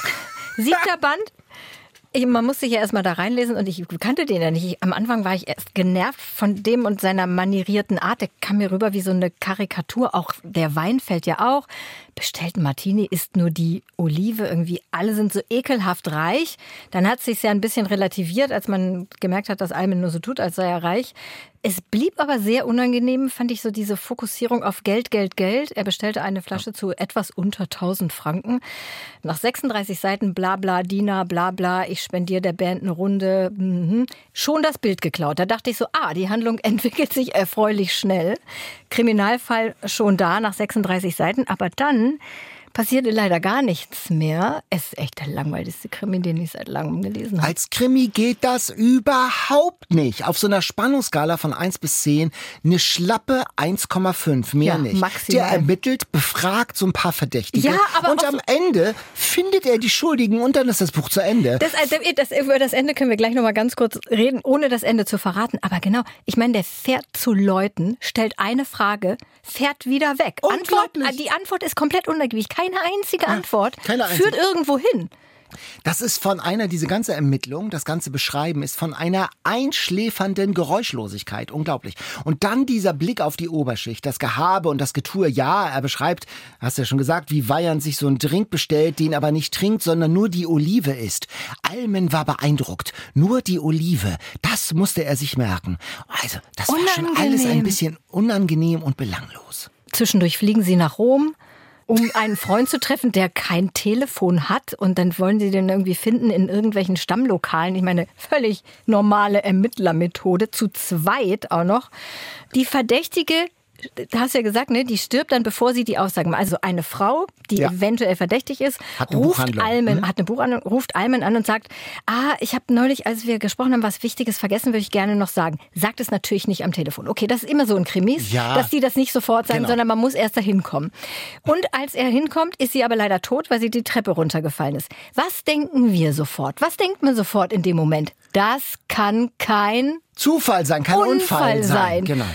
Siebter Band. Ich, man muss sich ja erstmal da reinlesen und ich kannte den ja nicht. Ich, am Anfang war ich erst genervt von dem und seiner manierierten Art. Der kam mir rüber wie so eine Karikatur. Auch der Wein fällt ja auch. Bestellt Martini ist nur die Olive. Irgendwie alle sind so ekelhaft reich. Dann hat es sich ja ein bisschen relativiert, als man gemerkt hat, dass Almen nur so tut, als sei er reich. Es blieb aber sehr unangenehm, fand ich, so diese Fokussierung auf Geld, Geld, Geld. Er bestellte eine Flasche ja. zu etwas unter tausend Franken. Nach sechsunddreißig Seiten bla bla, Dina, bla bla, ich spendiere der Band eine Runde. Mhm. Schon das Bild geklaut. Da dachte ich so, ah, die Handlung entwickelt sich erfreulich schnell. Kriminalfall schon da nach sechsunddreißig Seiten. Aber dann passierte leider gar nichts mehr. Es ist echt der langweiligste Krimi, den ich seit langem gelesen habe. Als Krimi geht das überhaupt nicht. Auf so einer Spannungsskala von eins bis zehn eine schlappe eins Komma fünf, mehr ja, nicht. Maximal. Der ermittelt, befragt so ein paar Verdächtige. Ja, aber und am Ende findet er die Schuldigen und dann ist das Buch zu Ende. Das, das, über das Ende können wir gleich noch mal ganz kurz reden, ohne das Ende zu verraten. Aber genau, ich meine, der fährt zu Leuten, stellt eine Frage, fährt wieder weg. Antwort, die Antwort ist komplett unergiebig. Keine einzige Antwort keine einzige. Führt irgendwo hin. Das ist von einer, diese ganze Ermittlung, das ganze Beschreiben ist von einer einschläfernden Geräuschlosigkeit. Unglaublich. Und dann dieser Blick auf die Oberschicht, das Gehabe und das Getue. Ja, er beschreibt, hast du ja schon gesagt, wie Weyand sich so einen Drink bestellt, den aber nicht trinkt, sondern nur die Olive isst. Almen war beeindruckt. Nur die Olive. Das musste er sich merken. Also, das unangenehm. war schon alles ein bisschen unangenehm und belanglos. Zwischendurch fliegen sie nach Rom, um einen Freund zu treffen, der kein Telefon hat. Und dann wollen sie den irgendwie finden in irgendwelchen Stammlokalen. Ich meine, völlig normale Ermittlermethode. Zu zweit auch noch. Die Verdächtige, du hast ja gesagt, ne, die stirbt dann, bevor sie die Aussagen macht. Also eine Frau, die ja. eventuell verdächtig ist, hat eine ruft Buchhandlung. Almen, mhm. hat eine Buchhandlung, ruft Almen an und sagt, ah, ich habe neulich, als wir gesprochen haben, was Wichtiges vergessen, würde ich gerne noch sagen. Sagt es natürlich nicht am Telefon. Okay, das ist immer so ein Krimis, ja. dass die das nicht sofort sagen, genau. sondern man muss erst dahin kommen. Und als er hinkommt, ist sie aber leider tot, weil sie die Treppe runtergefallen ist. Was denken wir sofort? Was denkt man sofort in dem Moment? Das kann kein Zufall sein, kann Unfall, Unfall sein. sein. Genau.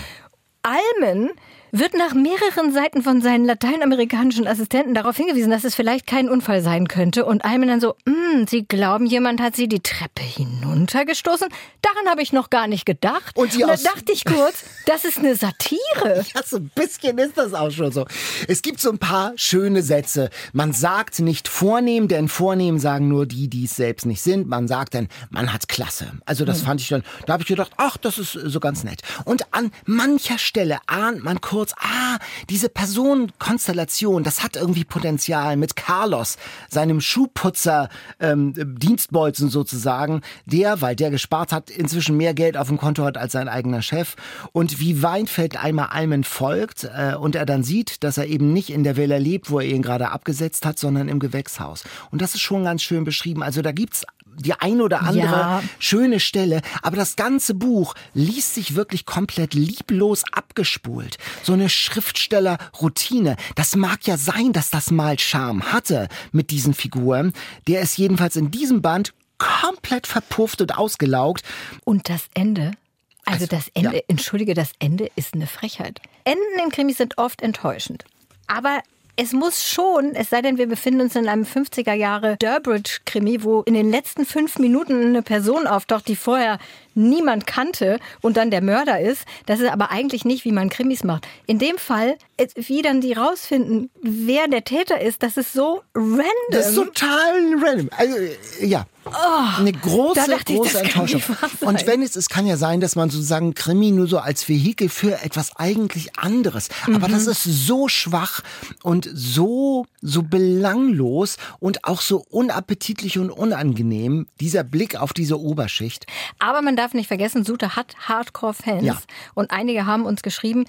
Almen wird nach mehreren Seiten von seinen lateinamerikanischen Assistenten darauf hingewiesen, dass es vielleicht kein Unfall sein könnte. Und Almen dann so, Sie glauben, jemand hat sie die Treppe hinuntergestoßen? Daran habe ich noch gar nicht gedacht. Und, und da dachte ich kurz, das ist eine Satire. Ja, so ein bisschen ist das auch schon so. Es gibt so ein paar schöne Sätze. Man sagt nicht vornehm, denn vornehm sagen nur die, die es selbst nicht sind. Man sagt dann, man hat Klasse. Also das hm. fand ich dann, da habe ich gedacht, ach, das ist so ganz nett. Und an mancher Stelle ahnt man kurz, ah, diese Personenkonstellation, das hat irgendwie Potenzial mit Carlos, seinem Schuhputzer, ähm, Dienstbolzen sozusagen, der, weil der gespart hat, inzwischen mehr Geld auf dem Konto hat als sein eigener Chef. Und wie Weinfeld einmal Almen folgt äh, und er dann sieht, dass er eben nicht in der Villa lebt, wo er ihn gerade abgesetzt hat, sondern im Gewächshaus. Und das ist schon ganz schön beschrieben. Also da gibt's die ein oder andere ja. schöne Stelle, aber das ganze Buch liest sich wirklich komplett lieblos abgespult. So eine Schriftstellerroutine. Das mag ja sein, dass das mal Charme hatte mit diesen Figuren. Der ist jedenfalls in diesem Band komplett verpufft und ausgelaugt. Und das Ende? Also, also das Ende, ja. entschuldige, das Ende ist eine Frechheit. Enden in Krimis sind oft enttäuschend. Aber es muss schon, es sei denn, wir befinden uns in einem fünfziger Jahre Durbridge-Krimi, wo in den letzten fünf Minuten eine Person auftaucht, die vorher niemand kannte und dann der Mörder ist. Das ist aber eigentlich nicht, wie man Krimis macht. In dem Fall, wie dann die rausfinden, wer der Täter ist, das ist so random. Das ist total random. Also, ja. Oh, eine große, große ich, Enttäuschung. Und wenn es, es kann ja sein, dass man sozusagen Krimi nur so als Vehikel für etwas eigentlich anderes. Mhm. Aber das ist so schwach und so, so belanglos und auch so unappetitlich und unangenehm, dieser Blick auf diese Oberschicht. Aber man darf nicht vergessen, Sute hat Hardcore-Fans. Ja. Und einige haben uns geschrieben,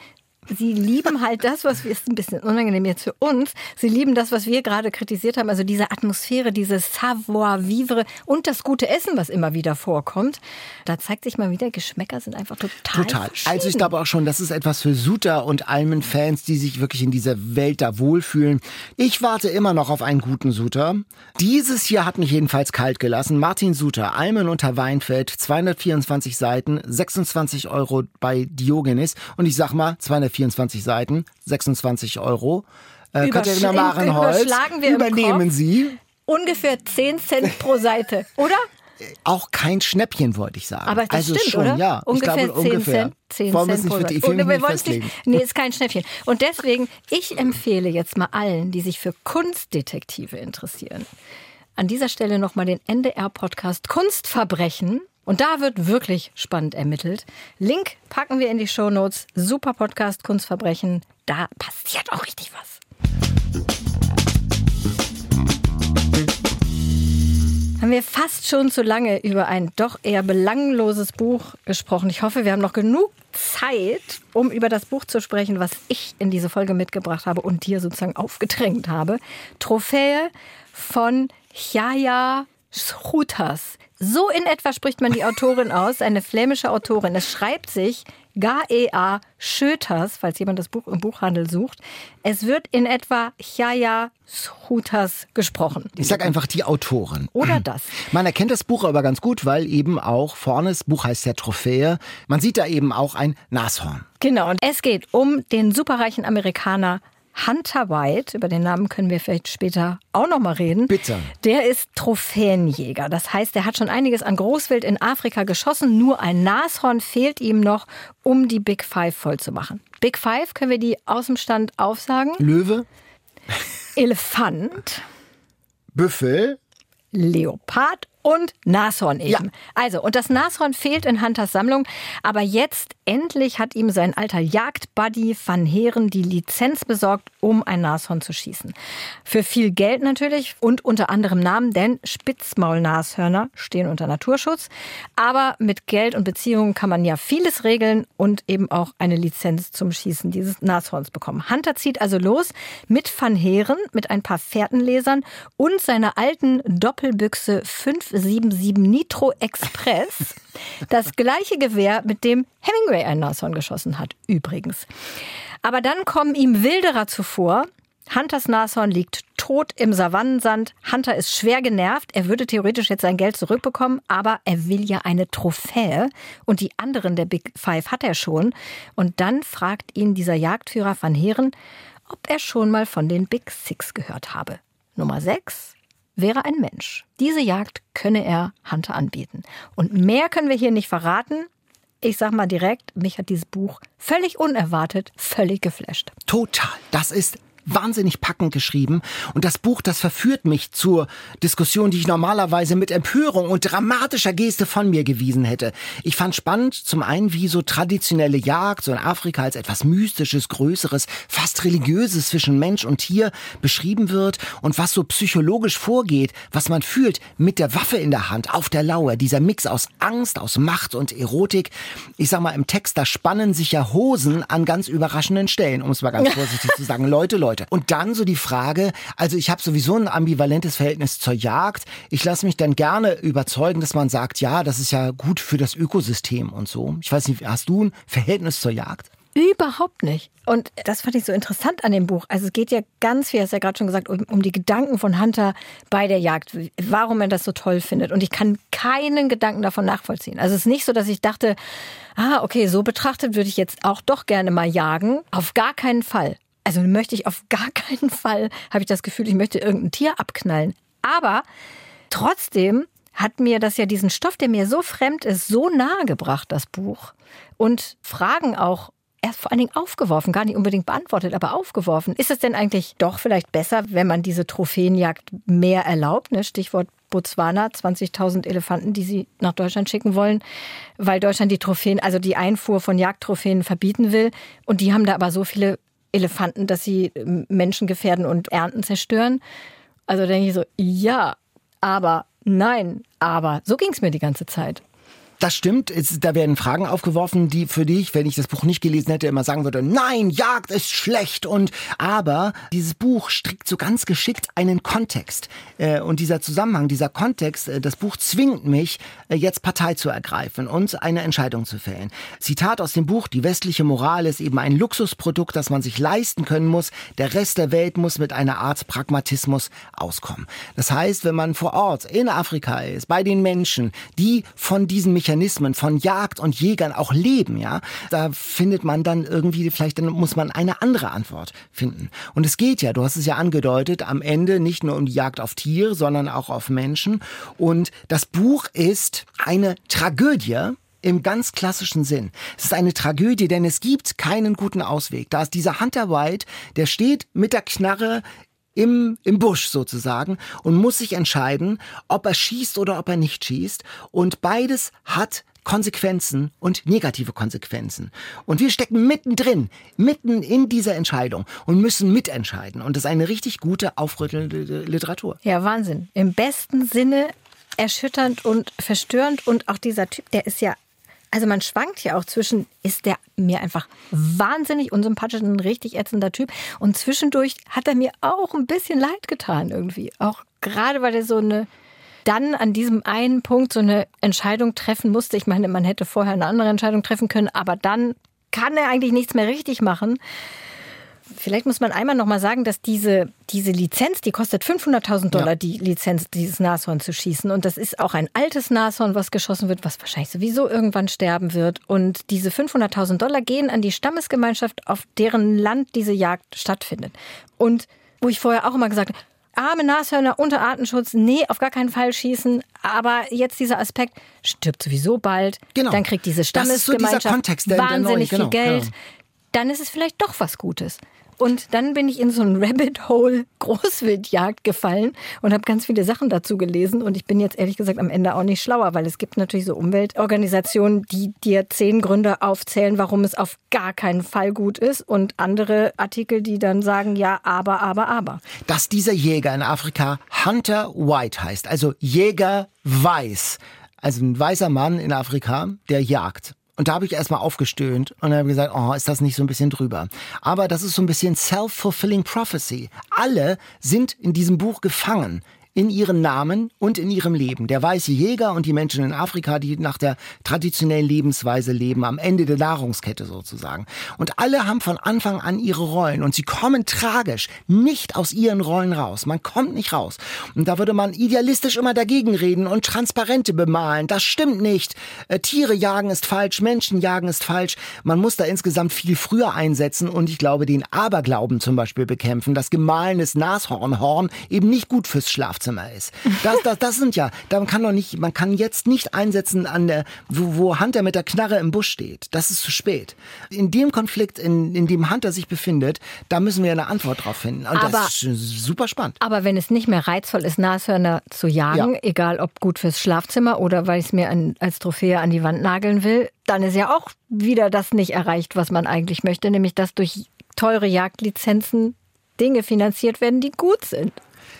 sie lieben halt das, was wir, ist ein bisschen unangenehm jetzt für uns, sie lieben das, was wir gerade kritisiert haben, also diese Atmosphäre, dieses Savoir-vivre und das gute Essen, was immer wieder vorkommt. Da zeigt sich mal wieder, Geschmäcker sind einfach total Total. Also ich glaube auch schon, das ist etwas für Suter- und Almen-Fans, die sich wirklich in dieser Welt da wohlfühlen. Ich warte immer noch auf einen guten Suter. Dieses hier hat mich jedenfalls kalt gelassen. Martin Suter, Almen unter Weinfeld, zweihundertvierundzwanzig Seiten, sechsundzwanzig Euro bei Diogenes. Und ich sag mal, zweihundertvierundzwanzig Seiten, sechsundzwanzig Euro. Äh, Katharina Marenholz, übernehmen Sie. Ungefähr zehn Cent pro Seite, oder? Auch kein Schnäppchen, wollte ich sagen. Aber das also stimmt, schon, oder? Ja. Ungefähr ich glaube, zehn ungefähr. Cent, zehn Wollen wir Cent es pro nicht, Seite. für die Und wir nicht wollen es festlegen? nicht, nee, ist kein Schnäppchen. Und deswegen, ich empfehle jetzt mal allen, die sich für Kunstdetektive interessieren, an dieser Stelle nochmal den N D R-Podcast Kunstverbrechen. Und da wird wirklich spannend ermittelt. Link packen wir in die Shownotes. Super Podcast Kunstverbrechen. Da passiert auch richtig was. Haben wir fast schon zu lange über ein doch eher belangloses Buch gesprochen. Ich hoffe, wir haben noch genug Zeit, um über das Buch zu sprechen, was ich in diese Folge mitgebracht habe und dir sozusagen aufgedrängt habe. Trophäe von Chaya Schroeters. So in etwa spricht man die Autorin aus, eine flämische Autorin. Es schreibt sich G-E-A Schroeters, falls jemand das Buch im Buchhandel sucht. Es wird in etwa Chaya Schroeters gesprochen. Ich sag einfach die Autorin. Oder das. Man erkennt das Buch aber ganz gut, weil eben auch vorne, das Buch heißt ja Trophäe, man sieht da eben auch ein Nashorn. Genau, und es geht um den superreichen Amerikaner Hunter White, über den Namen können wir vielleicht später auch noch mal reden. Bitte. Der ist Trophäenjäger. Das heißt, er hat schon einiges an Großwild in Afrika geschossen. Nur ein Nashorn fehlt ihm noch, um die Big Five voll zu machen. Big Five, können wir die aus dem Stand aufsagen? Löwe. Elefant. Büffel. Leopard und Nashorn eben. Ja. Also, und das Nashorn fehlt in Hunters Sammlung, aber jetzt endlich hat ihm sein alter Jagdbuddy Van Heeren die Lizenz besorgt, um ein Nashorn zu schießen. Für viel Geld natürlich und unter anderem Namen, denn Spitzmaulnashörner stehen unter Naturschutz. Aber mit Geld und Beziehungen kann man ja vieles regeln und eben auch eine Lizenz zum Schießen dieses Nashorns bekommen. Hunter zieht also los mit Van Heeren, mit ein paar Fährtenlesern und seiner alten Doppelbüchse fünf sieben sieben Nitro Express. Das gleiche Gewehr, mit dem Hemingway ein Nashorn geschossen hat, übrigens. Aber dann kommen ihm Wilderer zuvor. Hunters Nashorn liegt tot im Savannensand. Hunter ist schwer genervt. Er würde theoretisch jetzt sein Geld zurückbekommen, aber er will ja eine Trophäe. Und die anderen der Big Five hat er schon. Und dann fragt ihn dieser Jagdführer Van Heeren, ob er schon mal von den Big Six gehört habe. Nummer sechs wäre ein Mensch. Diese Jagd könne er Hunter anbieten. Und mehr können wir hier nicht verraten. Ich sag mal direkt, mich hat dieses Buch völlig unerwartet, völlig geflasht. Total. Das ist wahnsinnig packend geschrieben. Und das Buch, das verführt mich zur Diskussion, die ich normalerweise mit Empörung und dramatischer Geste von mir gewiesen hätte. Ich fand spannend, zum einen, wie so traditionelle Jagd, so in Afrika als etwas Mystisches, Größeres, fast Religiöses zwischen Mensch und Tier beschrieben wird und was so psychologisch vorgeht, was man fühlt mit der Waffe in der Hand, auf der Lauer. Dieser Mix aus Angst, aus Macht und Erotik. Ich sag mal, im Text, da spannen sich ja Hosen an ganz überraschenden Stellen, um es mal ganz vorsichtig zu sagen. Leute, Leute. Und dann so die Frage, also ich habe sowieso ein ambivalentes Verhältnis zur Jagd. Ich lasse mich dann gerne überzeugen, dass man sagt, ja, das ist ja gut für das Ökosystem und so. Ich weiß nicht, hast du ein Verhältnis zur Jagd? Überhaupt nicht. Und das fand ich so interessant an dem Buch. Also es geht ja ganz viel, hast du ja gerade schon gesagt, um, um die Gedanken von Hunter bei der Jagd, warum er das so toll findet. Und ich kann keinen Gedanken davon nachvollziehen. Also es ist nicht so, dass ich dachte, ah, okay, so betrachtet würde ich jetzt auch doch gerne mal jagen. Auf gar keinen Fall. Also möchte ich auf gar keinen Fall, habe ich das Gefühl, ich möchte irgendein Tier abknallen. Aber trotzdem hat mir das ja diesen Stoff, der mir so fremd ist, so nahe gebracht, das Buch. Und Fragen auch erst vor allen Dingen aufgeworfen, gar nicht unbedingt beantwortet, aber aufgeworfen. Ist es denn eigentlich doch vielleicht besser, wenn man diese Trophäenjagd mehr erlaubt? Ne? Stichwort Botswana, zwanzigtausend Elefanten, die sie nach Deutschland schicken wollen, weil Deutschland die Trophäen, also die Einfuhr von Jagdtrophäen verbieten will. Und die haben da aber so viele Elefanten, dass sie Menschen gefährden und Ernten zerstören. Also denke ich so, ja, aber, nein, aber. So ging es mir die ganze Zeit. Das stimmt. Es, da werden Fragen aufgeworfen, die für dich, wenn ich das Buch nicht gelesen hätte, immer sagen würde, nein, Jagd ist schlecht. Und aber dieses Buch strickt so ganz geschickt einen Kontext. Äh, und dieser Zusammenhang, dieser Kontext, äh, das Buch zwingt mich, äh, jetzt Partei zu ergreifen und eine Entscheidung zu fällen. Zitat aus dem Buch: Die westliche Moral ist eben ein Luxusprodukt, das man sich leisten können muss. Der Rest der Welt muss mit einer Art Pragmatismus auskommen. Das heißt, wenn man vor Ort in Afrika ist, bei den Menschen, die von diesen Mechanismen Mechanismen von Jagd und Jägern auch leben, ja, da findet man dann irgendwie, vielleicht dann muss man eine andere Antwort finden. Und es geht ja, du hast es ja angedeutet, am Ende nicht nur um die Jagd auf Tiere, sondern auch auf Menschen. Und das Buch ist eine Tragödie im ganz klassischen Sinn. Es ist eine Tragödie, denn es gibt keinen guten Ausweg. Da ist dieser Hunter White, der steht mit der Knarre Im, im Busch sozusagen und muss sich entscheiden, ob er schießt oder ob er nicht schießt. Und beides hat Konsequenzen und negative Konsequenzen. Und wir stecken mittendrin, mitten in dieser Entscheidung und müssen mitentscheiden. Und das ist eine richtig gute, aufrüttelnde Literatur. Ja, Wahnsinn. Im besten Sinne erschütternd und verstörend. Und auch dieser Typ, der ist ja, also man schwankt ja auch zwischen, ist der mir einfach wahnsinnig unsympathisch, ein richtig ätzender Typ. Und zwischendurch hat er mir auch ein bisschen leid getan irgendwie. Auch gerade, weil er so eine, dann an diesem einen Punkt so eine Entscheidung treffen musste. Ich meine, man hätte vorher eine andere Entscheidung treffen können, aber dann kann er eigentlich nichts mehr richtig machen. Vielleicht muss man einmal noch mal sagen, dass diese, diese Lizenz, die kostet fünfhunderttausend Dollar, ja. Die Lizenz, dieses Nashorn zu schießen. Und das ist auch ein altes Nashorn, was geschossen wird, was wahrscheinlich sowieso irgendwann sterben wird. Und diese fünfhunderttausend Dollar gehen an die Stammesgemeinschaft, auf deren Land diese Jagd stattfindet. Und wo ich vorher auch immer gesagt habe, arme Nashörner unter Artenschutz, nee, auf gar keinen Fall schießen. Aber jetzt dieser Aspekt, stirbt sowieso bald. Genau. Dann kriegt diese Stammesgemeinschaft das ist so dieser Kontext, der, wahnsinnig der neue, viel genau, Geld. Genau. Dann ist es vielleicht doch was Gutes. Und dann bin ich in so ein Rabbit Hole Großwildjagd gefallen und habe ganz viele Sachen dazu gelesen. Und ich bin jetzt ehrlich gesagt am Ende auch nicht schlauer, weil es gibt natürlich so Umweltorganisationen, die dir zehn Gründe aufzählen, warum es auf gar keinen Fall gut ist. Und andere Artikel, die dann sagen, ja, aber, aber, aber. Dass dieser Jäger in Afrika Hunter White heißt, also Jäger weiß. Also ein weißer Mann in Afrika, der jagt. Und da habe ich erstmal aufgestöhnt und habe gesagt, oh, ist das nicht so ein bisschen drüber. Aber das ist so ein bisschen self-fulfilling prophecy. Alle sind in diesem Buch gefangen. In ihren Namen und in ihrem Leben. Der weiße Jäger und die Menschen in Afrika, die nach der traditionellen Lebensweise leben, am Ende der Nahrungskette sozusagen. Und alle haben von Anfang an ihre Rollen und sie kommen tragisch nicht aus ihren Rollen raus. Man kommt nicht raus. Und da würde man idealistisch immer dagegen reden und Transparente bemalen. Das stimmt nicht. Äh, Tiere jagen ist falsch, Menschen jagen ist falsch. Man muss da insgesamt viel früher einsetzen und ich glaube, den Aberglauben zum Beispiel bekämpfen, dass gemahlenes Nashornhorn eben nicht gut fürs Schlafzimmer ist. Das, das, das sind ja, da kann doch nicht, man kann jetzt nicht einsetzen an der, wo, wo Hunter mit der Knarre im Busch steht. Das ist zu spät. In dem Konflikt, in, in dem Hunter sich befindet, da müssen wir eine Antwort drauf finden. Und aber, das ist super spannend. Aber wenn es nicht mehr reizvoll ist, Nashörner zu jagen, ja. Egal ob gut fürs Schlafzimmer oder weil ich es mir an, als Trophäe an die Wand nageln will, dann ist ja auch wieder das nicht erreicht, was man eigentlich möchte, nämlich dass durch teure Jagdlizenzen Dinge finanziert werden, die gut sind.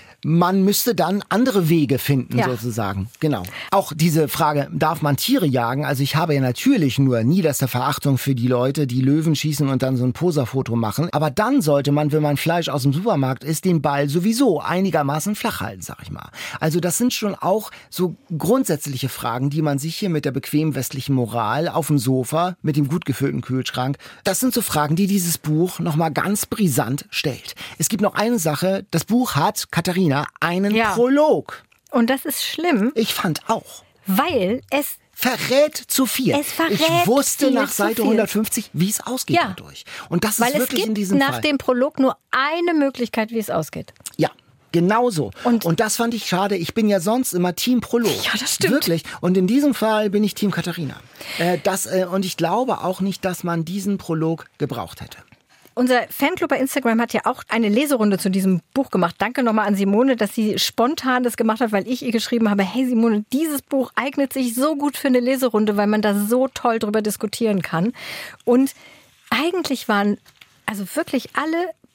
Man müsste dann andere Wege finden, ja. sozusagen. Genau. Auch diese Frage, darf man Tiere jagen? Also ich habe ja natürlich nur niederste Verachtung für die Leute, die Löwen schießen und dann so ein Poserfoto machen. Aber dann sollte man, wenn man Fleisch aus dem Supermarkt isst, den Ball sowieso einigermaßen flach halten, sag ich mal. Also das sind schon auch so grundsätzliche Fragen, die man sich hier mit der bequemen westlichen Moral auf dem Sofa mit dem gut gefüllten Kühlschrank, das sind so Fragen, die dieses Buch nochmal ganz brisant stellt. Es gibt noch eine Sache, das Buch hat, Katharina, einen ja. Prolog. Und das ist schlimm. Ich fand auch. Weil es verrät zu viel. Es verrät ich wusste viel nach Seite hundertfünfzig, wie es ausgeht ja. dadurch. Und das Weil ist wirklich in diesem Fall. Weil es Fall. gibt nach dem Prolog nur eine Möglichkeit, wie es ausgeht. Ja. Genau so. Und, und das fand ich schade. Ich bin ja sonst immer Team Prolog. Ja, das stimmt. Wirklich. Und in diesem Fall bin ich Team Katharina. Äh, das, äh, und ich glaube auch nicht, dass man diesen Prolog gebraucht hätte. Unser Fanclub bei Instagram hat ja auch eine Leserunde zu diesem Buch gemacht. Danke nochmal an Simone, dass sie spontan das gemacht hat, weil ich ihr geschrieben habe, hey Simone, dieses Buch eignet sich so gut für eine Leserunde, weil man da so toll drüber diskutieren kann. Und eigentlich waren also wirklich alle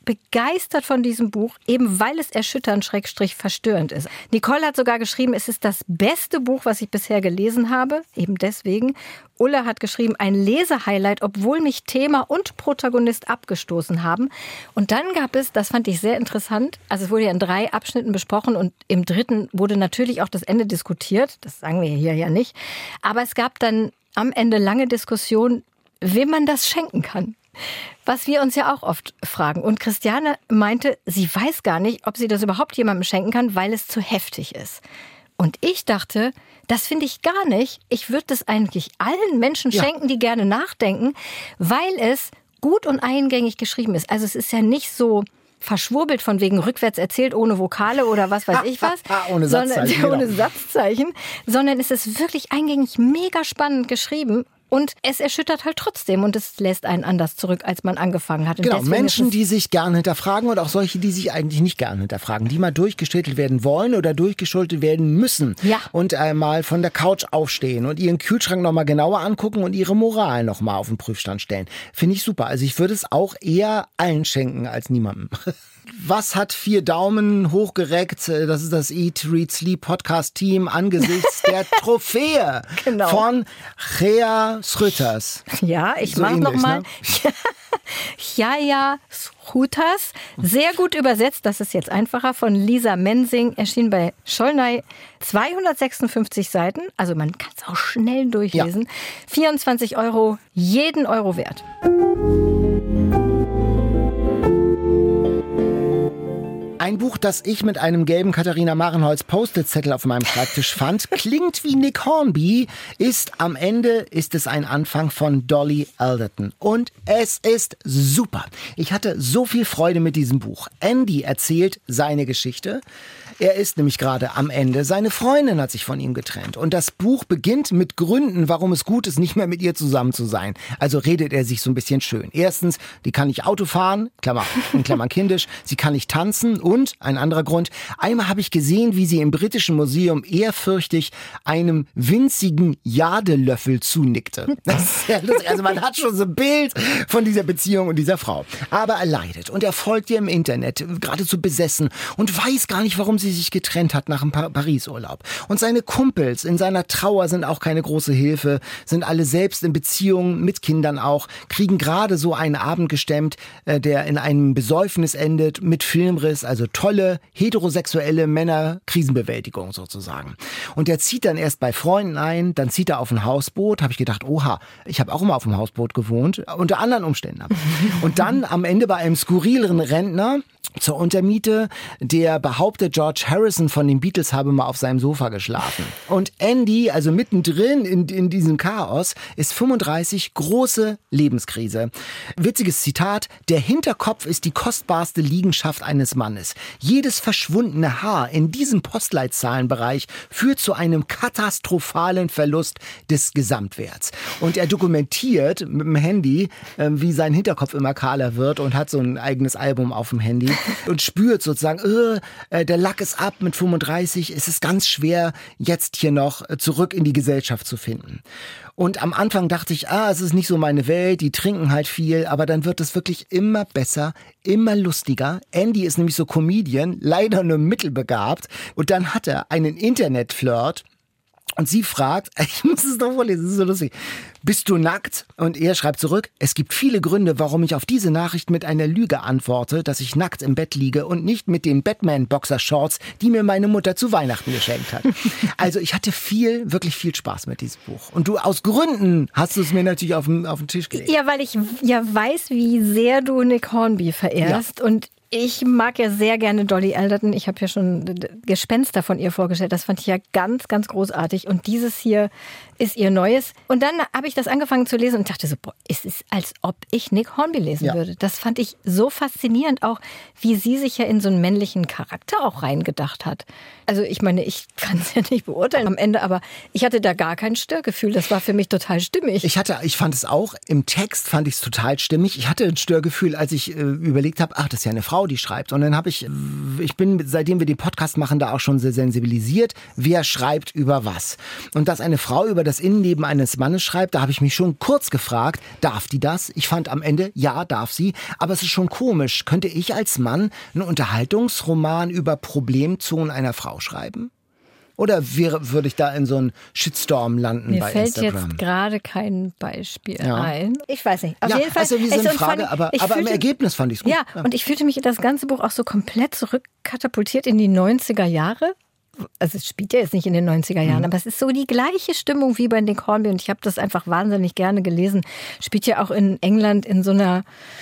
begeistert von diesem Buch, eben weil es erschütternd, schrägstrich verstörend ist. Nicole hat sogar geschrieben, es ist das beste Buch, was ich bisher gelesen habe, eben deswegen. Ulla hat geschrieben, ein Lesehighlight, obwohl mich Thema und Protagonist abgestoßen haben. Und dann gab es, das fand ich sehr interessant, also es wurde ja in drei Abschnitten besprochen und im dritten wurde natürlich auch das Ende diskutiert. Das sagen wir hier ja nicht. Aber es gab dann am Ende lange Diskussion, wem man das schenken kann. Was wir uns ja auch oft fragen. Und Christiane meinte, sie weiß gar nicht, ob sie das überhaupt jemandem schenken kann, weil es zu heftig ist. Und ich dachte, das finde ich gar nicht. Ich würde das eigentlich allen Menschen schenken, ja. die gerne nachdenken, weil es gut und eingängig geschrieben ist. Also es ist ja nicht so verschwurbelt von wegen rückwärts erzählt, ohne Vokale oder was weiß ich was. ohne Satzzeichen. Sondern, ohne genau. Satzzeichen. Sondern es ist wirklich eingängig, mega spannend geschrieben. Und es erschüttert halt trotzdem und es lässt einen anders zurück, als man angefangen hat. Und genau, Menschen, die sich gern hinterfragen und auch solche, die sich eigentlich nicht gern hinterfragen, die mal durchgeschüttelt werden wollen oder durchgeschüttelt werden müssen. Ja. Und einmal von der Couch aufstehen und ihren Kühlschrank nochmal genauer angucken und ihre Moral nochmal auf den Prüfstand stellen. Finde ich super. Also ich würde es auch eher allen schenken als niemandem. Was hat vier Daumen hochgereckt? Das ist das Eat, Read, Sleep Podcast Team angesichts der Trophäe genau. von Gea Schröters. Ja, ich so mach nochmal. Ne? Gea Schröters. Sehr gut übersetzt, das ist jetzt einfacher, von Lisa Mensing, erschien bei Schollnay. zweihundertsechsundfünfzig Seiten, also man kann es auch schnell durchlesen. Ja. vierundzwanzig Euro, jeden Euro wert. Ein Buch, das ich mit einem gelben Katharina Marenholz Post-it-Zettel auf meinem Schreibtisch fand, klingt wie Nick Hornby, ist am Ende ist es ein Anfang von Dolly Alderton. Und es ist super. Ich hatte so viel Freude mit diesem Buch. Andy erzählt seine Geschichte. Er ist nämlich gerade am Ende. Seine Freundin hat sich von ihm getrennt. Und das Buch beginnt mit Gründen, warum es gut ist, nicht mehr mit ihr zusammen zu sein. Also redet er sich so ein bisschen schön. Erstens, die kann nicht Auto fahren, Klammer, in Klammern kindisch. Sie kann nicht tanzen. Und ein anderer Grund, einmal habe ich gesehen, wie sie im Britischen Museum ehrfürchtig einem winzigen Jadelöffel zunickte. Das ist sehr lustig. Also man hat schon so ein Bild von dieser Beziehung und dieser Frau. Aber er leidet und er folgt ihr im Internet, geradezu besessen und weiß gar nicht, warum sie sich getrennt hat nach dem Pa- Paris-Urlaub. Und seine Kumpels in seiner Trauer sind auch keine große Hilfe, sind alle selbst in Beziehungen, mit Kindern auch, kriegen gerade so einen Abend gestemmt, äh, der in einem Besäufnis endet, mit Filmriss, also tolle heterosexuelle Männer-Krisenbewältigung sozusagen. Und der zieht dann erst bei Freunden ein, dann zieht er auf ein Hausboot, habe ich gedacht, oha, ich habe auch immer auf dem Hausboot gewohnt, unter anderen Umständen. Und dann am Ende bei einem skurrileren Rentner zur Untermiete, der behauptet, George Harrison von den Beatles habe mal auf seinem Sofa geschlafen. Und Andy, also mittendrin in, in diesem Chaos, ist fünfunddreißig, große Lebenskrise. Witziges Zitat, der Hinterkopf ist die kostbarste Liegenschaft eines Mannes. Jedes verschwundene Haar in diesem Postleitzahlenbereich führt zu einem katastrophalen Verlust des Gesamtwerts. Und er dokumentiert mit dem Handy, äh, wie sein Hinterkopf immer kahler wird und hat so ein eigenes Album auf dem Handy. Und spürt sozusagen, äh, der Lack ist ab mit fünfunddreißig, es ist ganz schwer, jetzt hier noch zurück in die Gesellschaft zu finden. Und am Anfang dachte ich, ah, es ist nicht so meine Welt, die trinken halt viel, aber dann wird es wirklich immer besser, immer lustiger. Andy ist nämlich so Comedian, leider nur mittelbegabt. Und dann hat er einen Internetflirt. Und sie fragt, ich muss es doch vorlesen, das ist so lustig, bist du nackt? Und er schreibt zurück, es gibt viele Gründe, warum ich auf diese Nachricht mit einer Lüge antworte, dass ich nackt im Bett liege und nicht mit den Batman-Boxer-Shorts, die mir meine Mutter zu Weihnachten geschenkt hat. Also ich hatte viel, wirklich viel Spaß mit diesem Buch. Und du aus Gründen hast du es mir natürlich auf den, auf den Tisch gelegt. Ja, weil ich ja weiß, wie sehr du Nick Hornby verehrst. Ja. Und ich mag ja sehr gerne Dolly Alderton. Ich habe ja schon Gespenster von ihr vorgestellt. Das fand ich ja ganz, ganz großartig. Und dieses hier ist ihr Neues. Und dann habe ich das angefangen zu lesen und dachte so, boah, es ist, als ob ich Nick Hornby lesen ja. würde. Das fand ich so faszinierend, auch wie sie sich ja in so einen männlichen Charakter auch reingedacht hat. Also ich meine, ich kann es ja nicht beurteilen am Ende, aber ich hatte da gar kein Störgefühl. Das war für mich total stimmig. Ich hatte, ich fand es auch, im Text fand ich es total stimmig. Ich hatte ein Störgefühl, als ich äh, überlegt habe, ach, das ist ja eine Frau, Frau, die schreibt. Und dann habe ich, ich bin, seitdem wir den Podcast machen, da auch schon sehr sensibilisiert, wer schreibt über was. Und dass eine Frau über das Innenleben eines Mannes schreibt, da habe ich mich schon kurz gefragt, darf die das? Ich fand am Ende, ja, darf sie. Aber es ist schon komisch. Könnte ich als Mann einen Unterhaltungsroman über Problemzonen einer Frau schreiben? Oder wäre, würde ich da in so einen Shitstorm landen Mir bei fällt Instagram? jetzt gerade kein Beispiel Ja. ein. Ich weiß nicht. Auf ja, jeden Fall. also wie so eine ich Frage, fand, aber, ich aber im fühlte, Ergebnis fand ich es gut. Ja, und ich fühlte mich das ganze Buch auch so komplett zurückkatapultiert in die neunziger Jahre. Also es spielt ja jetzt nicht in den neunziger Jahren, mhm. aber es ist so die gleiche Stimmung wie bei Nick Hornby und ich habe das einfach wahnsinnig gerne gelesen. Spielt ja auch in England in so einer,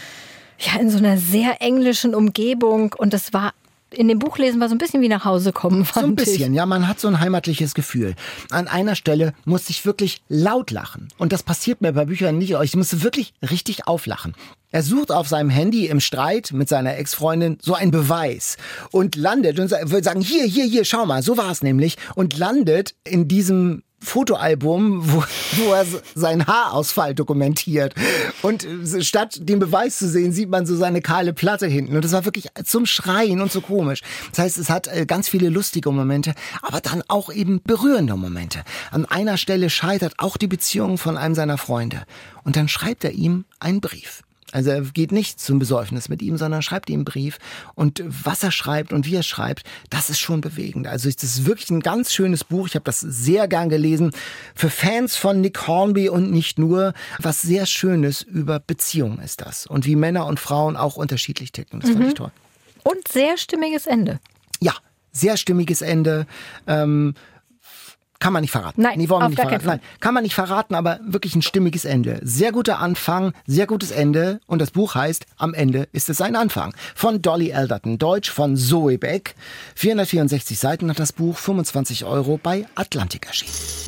ja, in so einer sehr englischen Umgebung und das war in dem Buchlesen war so ein bisschen wie nach Hause kommen, fand So ein bisschen, ich. ja, man hat so ein heimatliches Gefühl. An einer Stelle musste ich wirklich laut lachen. Und das passiert mir bei Büchern nicht. Ich musste wirklich richtig auflachen. Er sucht auf seinem Handy im Streit mit seiner Ex-Freundin so einen Beweis und landet und will sagen, hier, hier, hier, schau mal, so war es nämlich. Und landet in diesem Fotoalbum, wo, wo er seinen Haarausfall dokumentiert. Und statt den Beweis zu sehen, sieht man so seine kahle Platte hinten. Und das war wirklich zum Schreien und so komisch. Das heißt, es hat ganz viele lustige Momente, aber dann auch eben berührende Momente. An einer Stelle scheitert auch die Beziehung von einem seiner Freunde. Und dann schreibt er ihm einen Brief. Also er geht nicht zum Besäufnis mit ihm, sondern schreibt ihm einen Brief. Und was er schreibt und wie er schreibt, das ist schon bewegend. Also das ist wirklich ein ganz schönes Buch. Ich habe das sehr gern gelesen. Für Fans von Nick Hornby und nicht nur. Was sehr Schönes über Beziehungen ist das. Und wie Männer und Frauen auch unterschiedlich ticken. Das mhm. fand ich toll. Und sehr stimmiges Ende. Ja, sehr stimmiges Ende. Ähm, Kann man nicht verraten. Nein, nee, wollen wir auf nicht gar verraten. keinen Fall. Nein, kann man nicht verraten, aber wirklich ein stimmiges Ende. Sehr guter Anfang, sehr gutes Ende. Und das Buch heißt, am Ende ist es ein Anfang. Von Dolly Alderton, Deutsch von Zoe Beck. vierhundertvierundsechzig Seiten hat das Buch, fünfundzwanzig Euro bei Atlantik erschienen.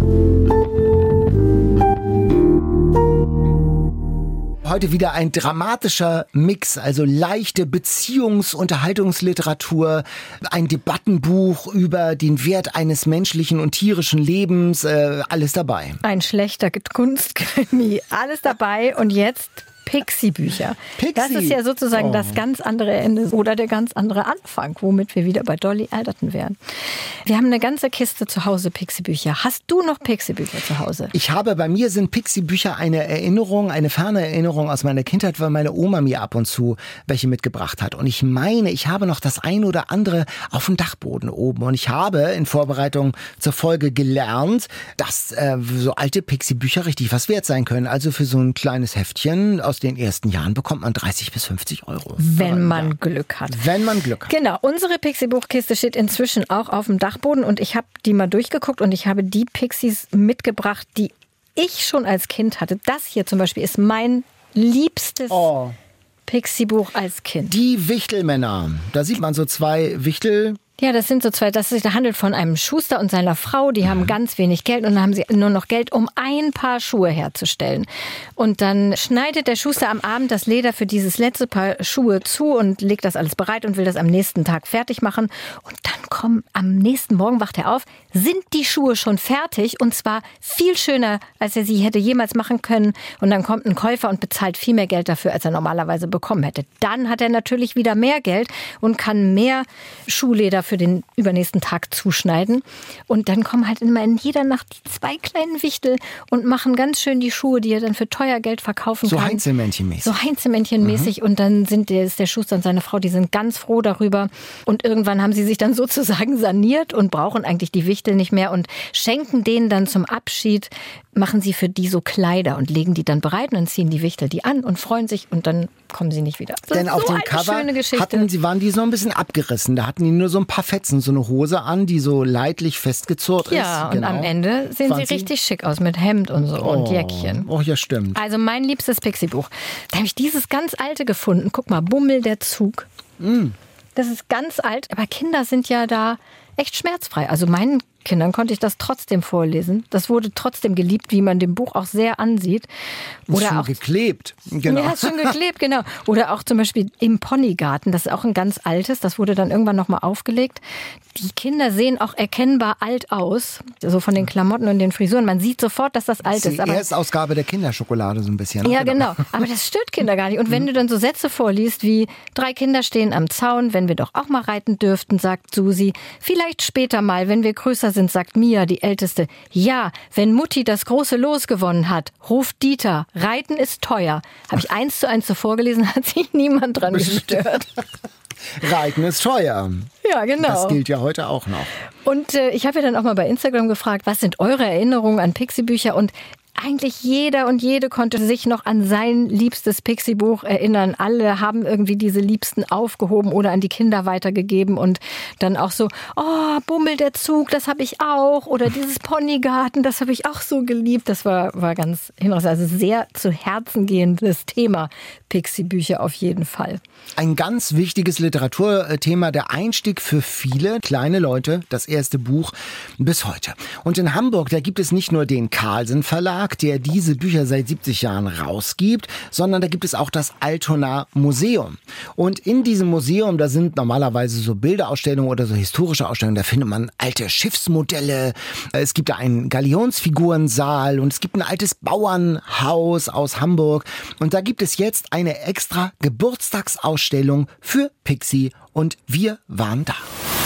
Heute wieder ein dramatischer Mix, also leichte Beziehungs-Unterhaltungsliteratur, ein Debattenbuch über den Wert eines menschlichen und tierischen Lebens, äh, alles dabei. Ein schlechter Kunstkrimi, alles dabei und jetzt Pixie-Bücher. Pixie. Das ist ja sozusagen Oh. das ganz andere Ende oder der ganz andere Anfang, womit wir wieder bei Dolly Alderton wären. Wir haben eine ganze Kiste zu Hause Pixie-Bücher. Hast du noch Pixie-Bücher zu Hause? Ich habe, bei mir sind Pixie-Bücher eine Erinnerung, eine ferne Erinnerung aus meiner Kindheit, weil meine Oma mir ab und zu welche mitgebracht hat. Und ich meine, ich habe noch das ein oder andere auf dem Dachboden oben. Und ich habe in Vorbereitung zur Folge gelernt, dass äh, so alte Pixie-Bücher richtig was wert sein können. Also für so ein kleines Heftchen aus den ersten Jahren bekommt man dreißig bis fünfzig Euro. Wenn man ja. Glück hat. Wenn man Glück hat. Genau, unsere Pixie-Buchkiste steht inzwischen auch auf dem Dachboden und ich habe die mal durchgeguckt und ich habe die Pixies mitgebracht, die ich schon als Kind hatte. Das hier zum Beispiel ist mein liebstes Oh. Pixie-Buch als Kind. Die Wichtelmänner. Da sieht man so zwei Wichtel. Ja, das sind so zwei, das ist, der handelt von einem Schuster und seiner Frau, die haben ganz wenig Geld und dann haben sie nur noch Geld, um ein Paar Schuhe herzustellen. Und dann schneidet der Schuster am Abend das Leder für dieses letzte Paar Schuhe zu und legt das alles bereit und will das am nächsten Tag fertig machen. Und dann kommen, am nächsten Morgen wacht er auf, sind die Schuhe schon fertig und zwar viel schöner, als er sie hätte jemals machen können. Und dann kommt ein Käufer und bezahlt viel mehr Geld dafür, als er normalerweise bekommen hätte. Dann hat er natürlich wieder mehr Geld und kann mehr Schuhleder für den übernächsten Tag zuschneiden. Und dann kommen halt immer in jeder Nacht die zwei kleinen Wichtel und machen ganz schön die Schuhe, die er dann für teuer Geld verkaufen So kann. Heinzelmännchenmäßig. So Heinzelmännchenmäßig. Mhm. Und dann sind der, ist der Schuster und seine Frau, die sind ganz froh darüber. Und irgendwann haben sie sich dann sozusagen saniert und brauchen eigentlich die Wichtel nicht mehr und schenken denen dann zum Abschied, machen sie für die so Kleider und legen die dann bereit und dann ziehen die Wichtel die an und freuen sich und dann kommen sie nicht wieder. Das Denn ist auf so dem eine Cover schöne Geschichte. hatten sie, waren die so ein bisschen abgerissen. Da hatten die nur so ein paar Fetzen, so eine Hose an, die so leidlich festgezurrt ist. Ja, und Genau. am Ende sehen Waren sie richtig schick aus mit Hemd und so und Jäckchen. Oh, ja, stimmt. Also mein liebstes Pixie-Buch. Da habe ich dieses ganz alte gefunden. Guck mal, Bummel der Zug. Mm. Das ist ganz alt, aber Kinder sind ja da echt schmerzfrei. Also mein Kindern konnte ich das trotzdem vorlesen. Das wurde trotzdem geliebt, wie man dem Buch auch sehr ansieht. Oder ist schon auch geklebt. Genau. Ja, ist schon geklebt, genau. Oder auch zum Beispiel im Ponygarten. Das ist auch ein ganz altes. Das wurde dann irgendwann nochmal aufgelegt. Die Kinder sehen auch erkennbar alt aus. So von den Klamotten und den Frisuren. Man sieht sofort, dass das alt das ist. ist. Die Erstausgabe der Kinderschokolade so ein bisschen. Ja, genau. Aber das stört Kinder gar nicht. Und wenn du dann so Sätze vorliest wie, drei Kinder stehen am Zaun, wenn wir doch auch mal reiten dürften, sagt Susi. Vielleicht später mal, wenn wir größer sind, sagt Mia, die Älteste. Ja, wenn Mutti das große Los gewonnen hat, ruft Dieter. Reiten ist teuer. Habe ich eins zu eins so vorgelesen, hat sich niemand dran gestört. Reiten ist teuer. Ja, genau. Das gilt ja heute auch noch. Und äh, ich habe ja dann auch mal bei Instagram gefragt, was sind eure Erinnerungen an Pixie-Bücher? Und eigentlich jeder und jede konnte sich noch an sein liebstes Pixie-Buch erinnern. Alle haben irgendwie diese Liebsten aufgehoben oder an die Kinder weitergegeben und dann auch so, oh, Bummel der Zug, das habe ich auch. Oder dieses Ponygarten, das habe ich auch so geliebt. Das war, war ganz hinreißend. Also sehr zu Herzen gehendes Thema, Pixie-Bücher auf jeden Fall. Ein ganz wichtiges Literaturthema, der Einstieg für viele kleine Leute, das erste Buch bis heute. Und in Hamburg, da gibt es nicht nur den Carlsen Verlag, der diese Bücher seit siebzig Jahren rausgibt, sondern da gibt es auch das Altona Museum. Und in diesem Museum, da sind normalerweise so Bilderausstellungen oder so historische Ausstellungen, da findet man alte Schiffsmodelle, es gibt da einen Galionsfigurensaal und es gibt ein altes Bauernhaus aus Hamburg. Und da gibt es jetzt eine extra Geburtstagsausstellung für Pixie und wir waren da.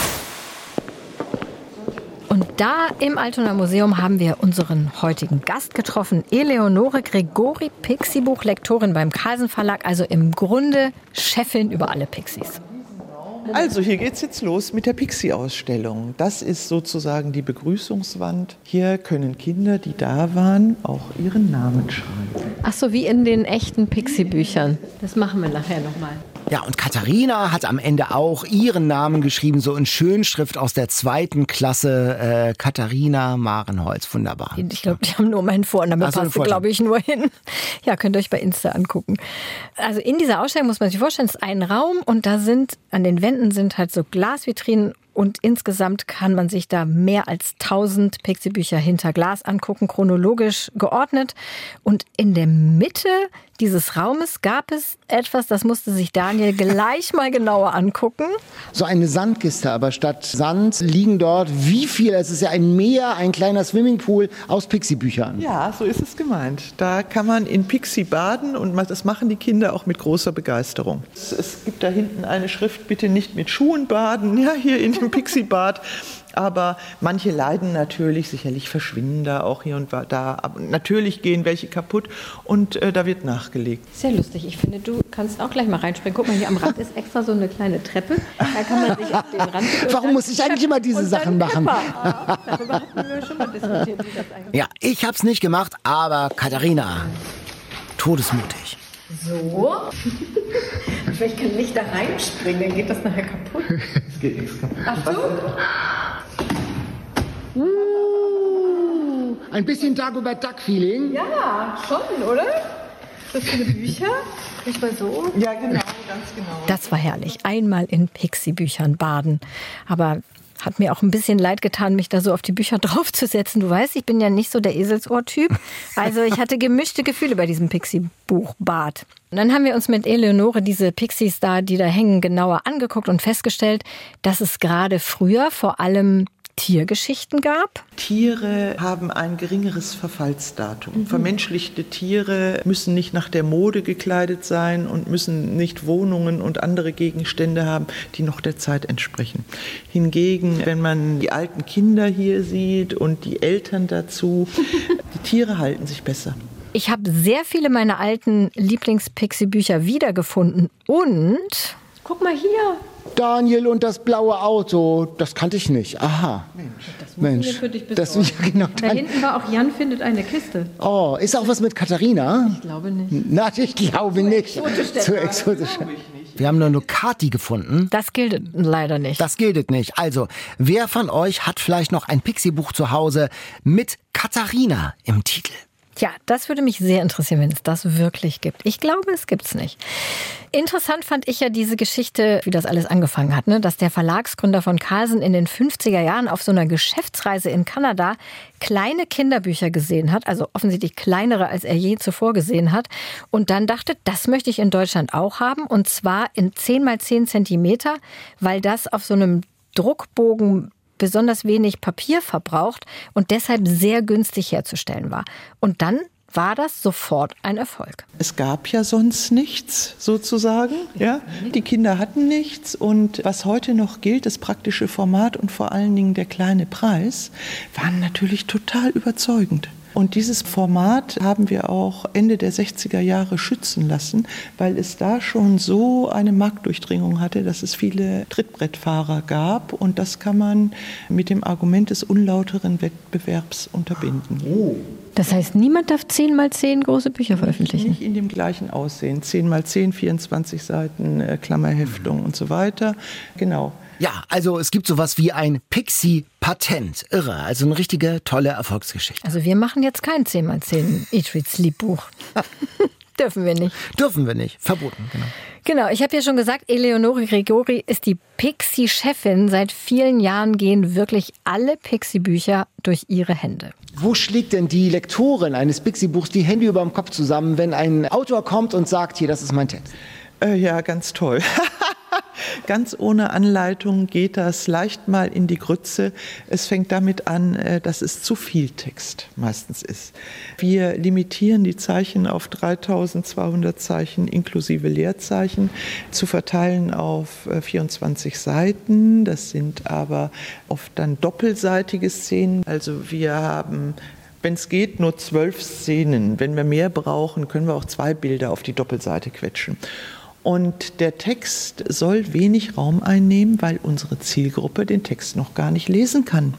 Und da im Altona Museum haben wir unseren heutigen Gast getroffen, Eleonore Gregori, Pixie-Buch-Lektorin beim Carlsen Verlag, also im Grunde Chefin über alle Pixies. Also hier geht's jetzt los mit der Pixie-Ausstellung. Das ist sozusagen die Begrüßungswand. Hier können Kinder, die da waren, auch ihren Namen schreiben. Ach so, wie in den echten Pixie-Büchern. Das machen wir nachher nochmal. Ja, und Katharina hat am Ende auch ihren Namen geschrieben, so in Schönschrift aus der zweiten Klasse. Äh, Katharina Marenholz, wunderbar. Ich glaube, die haben nur meinen Vornamen, Ach so, passt, glaube ich, nur hin. Ja, könnt ihr euch bei Insta angucken. Also in dieser Ausstellung muss man sich vorstellen, es ist ein Raum und da sind, an den Wänden sind halt so Glasvitrinen und insgesamt kann man sich da mehr als tausend Pixie-Bücher hinter Glas angucken, chronologisch geordnet. Und in der Mitte dieses Raumes gab es etwas, das musste sich Daniel gleich mal genauer angucken. So eine Sandkiste, aber statt Sand liegen dort wie viel? Es ist ja ein Meer, ein kleiner Swimmingpool aus Pixie-Büchern. Ja, so ist es gemeint. Da kann man in Pixie baden und das machen die Kinder auch mit großer Begeisterung. Es, es gibt da hinten eine Schrift, bitte nicht mit Schuhen baden, ja, hier in dem Pixie-Bad. Aber manche leiden natürlich, sicherlich verschwinden da auch hier und da. Aber natürlich gehen welche kaputt und äh, da wird nachgelegt. Sehr lustig. Ich finde, du kannst auch gleich mal reinspringen. Guck mal, hier am Rand ist extra so eine kleine Treppe. Da kann man sich auf den Rand... Warum muss ich eigentlich immer diese Sachen machen? Ah, darüber hatten wir schon mal diskutiert, wie das eigentlich... Ja, ich hab's nicht gemacht, aber Katharina, todesmutig. So. Vielleicht kann ich da reinspringen, dann geht das nachher kaputt. Es geht nichts kaputt. Ach so? Uh, ein bisschen Dagobert Duck-Feeling. Ja, schon, oder? Das viele Bücher? Nicht mal so? Ja, genau, ganz genau. Das war herrlich. Einmal in Pixie-Büchern baden. Aber hat mir auch ein bisschen leid getan, mich da so auf die Bücher draufzusetzen. Du weißt, ich bin ja nicht so der Eselsohr-Typ. Also ich hatte gemischte Gefühle bei diesem Pixie-Buch-Bad. Und dann haben wir uns mit Eleonore diese Pixies da, die da hängen, genauer angeguckt und festgestellt, dass es gerade früher vor allem Tiergeschichten gab? Tiere haben ein geringeres Verfallsdatum. Mhm. Vermenschlichte Tiere müssen nicht nach der Mode gekleidet sein und müssen nicht Wohnungen und andere Gegenstände haben, die noch der Zeit entsprechen. Hingegen, wenn man die alten Kinder hier sieht und die Eltern dazu, die Tiere halten sich besser. Ich habe sehr viele meiner alten Lieblings-Pixie-Bücher wiedergefunden und... Guck mal hier. Daniel und das blaue Auto, das kannte ich nicht. Aha. Mensch, das Mensch. wir für dich das, besorgen. ja, genau, da hinten war auch Jan findet eine Kiste. Oh, ist auch was mit Katharina? Ich glaube nicht. Na, ich glaube nicht. Zu exotisch. Wir haben nur Kati gefunden. Das gilt leider nicht. Das gilt nicht. Also, wer von euch hat vielleicht noch ein Pixie-Buch zu Hause mit Katharina im Titel? Ja, das würde mich sehr interessieren, wenn es das wirklich gibt. Ich glaube, es gibt's nicht. Interessant fand ich ja diese Geschichte, wie das alles angefangen hat, ne? Dass der Verlagsgründer von Carlsen in den fünfziger Jahren auf so einer Geschäftsreise in Kanada kleine Kinderbücher gesehen hat, also offensichtlich kleinere, als er je zuvor gesehen hat, und dann dachte, das möchte ich in Deutschland auch haben, und zwar in zehn mal zehn Zentimeter, weil das auf so einem Druckbogen besonders wenig Papier verbraucht und deshalb sehr günstig herzustellen war. Und dann war das sofort ein Erfolg. Es gab ja sonst nichts, sozusagen. Ja? Die Kinder hatten nichts, und was heute noch gilt, das praktische Format und vor allen Dingen der kleine Preis, waren natürlich total überzeugend. Und dieses Format haben wir auch Ende der sechziger Jahre schützen lassen, weil es da schon so eine Marktdurchdringung hatte, dass es viele Trittbrettfahrer gab. Und das kann man mit dem Argument des unlauteren Wettbewerbs unterbinden. Oh. Das heißt, niemand darf zehn mal zehn große Bücher veröffentlichen? Nicht in dem gleichen Aussehen. zehn mal zehn, vierundzwanzig Seiten, äh, Klammerheftung und so weiter. Genau. Ja, also es gibt sowas wie ein Pixie-Patent. Irre, also eine richtige tolle Erfolgsgeschichte. Also wir machen jetzt kein zehn mal zehn Eat, Read, Sleep Buch. Dürfen wir nicht. Dürfen wir nicht, verboten, genau. Genau, ich habe ja schon gesagt, Eleonore Gregori ist die Pixie-Chefin. Seit vielen Jahren gehen wirklich alle Pixie-Bücher durch ihre Hände. Wo schlägt denn die Lektorin eines Pixie-Buchs die Hände über dem Kopf zusammen, wenn ein Autor kommt und sagt, hier, das ist mein Text? Äh, ja, ganz toll. Ganz ohne Anleitung geht das leicht mal in die Grütze. Es fängt damit an, dass es zu viel Text meistens ist. Wir limitieren die Zeichen auf dreitausendzweihundert Zeichen inklusive Leerzeichen, zu verteilen auf vierundzwanzig Seiten. Das sind aber oft dann doppelseitige Szenen. Also wir haben, wenn es geht, nur zwölf Szenen. Wenn wir mehr brauchen, können wir auch zwei Bilder auf die Doppelseite quetschen. Und der Text soll wenig Raum einnehmen, weil unsere Zielgruppe den Text noch gar nicht lesen kann.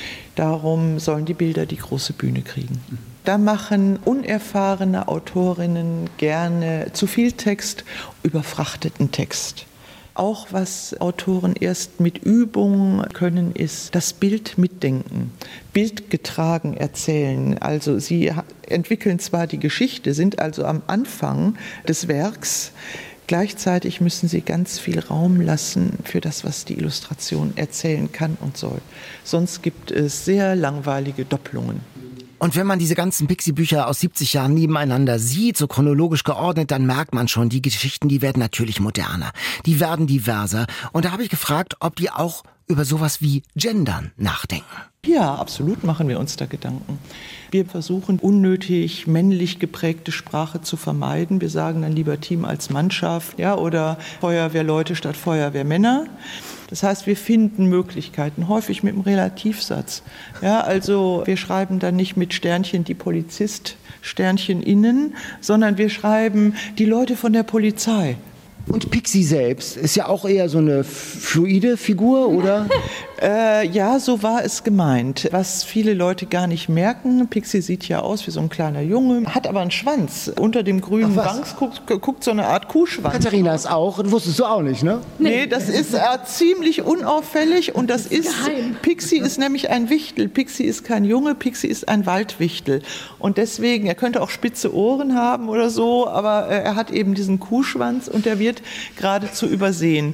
Darum sollen die Bilder die große Bühne kriegen. Da machen unerfahrene Autorinnen gerne zu viel Text, überfrachteten Text. Auch was Autoren erst mit Übung können, ist das Bild mitdenken, bildgetragen erzählen. Also sie entwickeln zwar die Geschichte, sind also am Anfang des Werks. Gleichzeitig müssen sie ganz viel Raum lassen für das, was die Illustration erzählen kann und soll. Sonst gibt es sehr langweilige Doppelungen. Und wenn man diese ganzen Pixie-Bücher aus siebzig Jahren nebeneinander sieht, so chronologisch geordnet, dann merkt man schon, die Geschichten, die werden natürlich moderner. Die werden diverser. Und da habe ich gefragt, ob die auch über sowas wie Gendern nachdenken. Ja, absolut machen wir uns da Gedanken. Wir versuchen, unnötig männlich geprägte Sprache zu vermeiden. Wir sagen dann lieber Team als Mannschaft, ja, oder Feuerwehrleute statt Feuerwehrmänner. Das heißt, wir finden Möglichkeiten, häufig mit einem Relativsatz. Ja, also wir schreiben dann nicht mit Sternchen die Polizist, Sternchen innen, sondern wir schreiben die Leute von der Polizei. Und Pixie selbst ist ja auch eher so eine fluide Figur, oder? äh, ja, so war es gemeint. Was viele Leute gar nicht merken, Pixie sieht ja aus wie so ein kleiner Junge, hat aber einen Schwanz. Unter dem grünen Wangs guckt, guckt so eine Art Kuhschwanz. Katharina ist auch, das wusstest du auch nicht, ne? Nee, das ist äh, ziemlich unauffällig, und das ist, Pixie ist nämlich ein Wichtel. Pixie ist kein Junge, Pixie ist ein Waldwichtel. Und deswegen, er könnte auch spitze Ohren haben oder so, aber äh, er hat eben diesen Kuhschwanz, und der wird geradezu übersehen.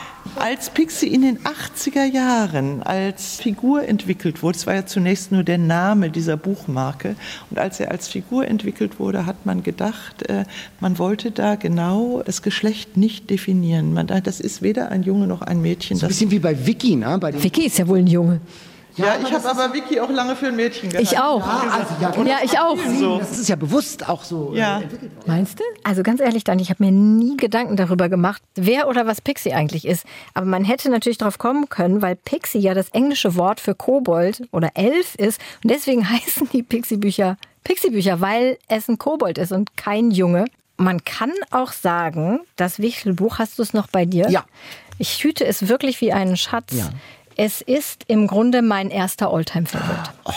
Als Pixie in den achtziger Jahren als Figur entwickelt wurde, es war ja zunächst nur der Name dieser Buchmarke, und als er als Figur entwickelt wurde, hat man gedacht, man wollte da genau das Geschlecht nicht definieren. Man, das ist weder ein Junge noch ein Mädchen. So ein bisschen wie bei Vicky, ne? Bei Vicky ist ja wohl ein Junge. Ja, ja, ich habe aber Vicky auch lange für ein Mädchen gehalten. Ich auch. Ja, also, ja, genau. Ja, ich auch. So. Das ist ja bewusst auch so ja. äh, entwickelt worden. Meinst du? Also ganz ehrlich, Dan, ich habe mir nie Gedanken darüber gemacht, wer oder was Pixie eigentlich ist. Aber man hätte natürlich darauf kommen können, weil Pixie ja das englische Wort für Kobold oder Elf ist. Und deswegen heißen die Pixie-Bücher Pixie-Bücher, weil es ein Kobold ist und kein Junge. Man kann auch sagen, das Wichtelbuch, hast du es noch bei dir? Ja. Ich hüte es wirklich wie einen Schatz. Ja. Es ist im Grunde mein erster All-Time-Favorite. Oh.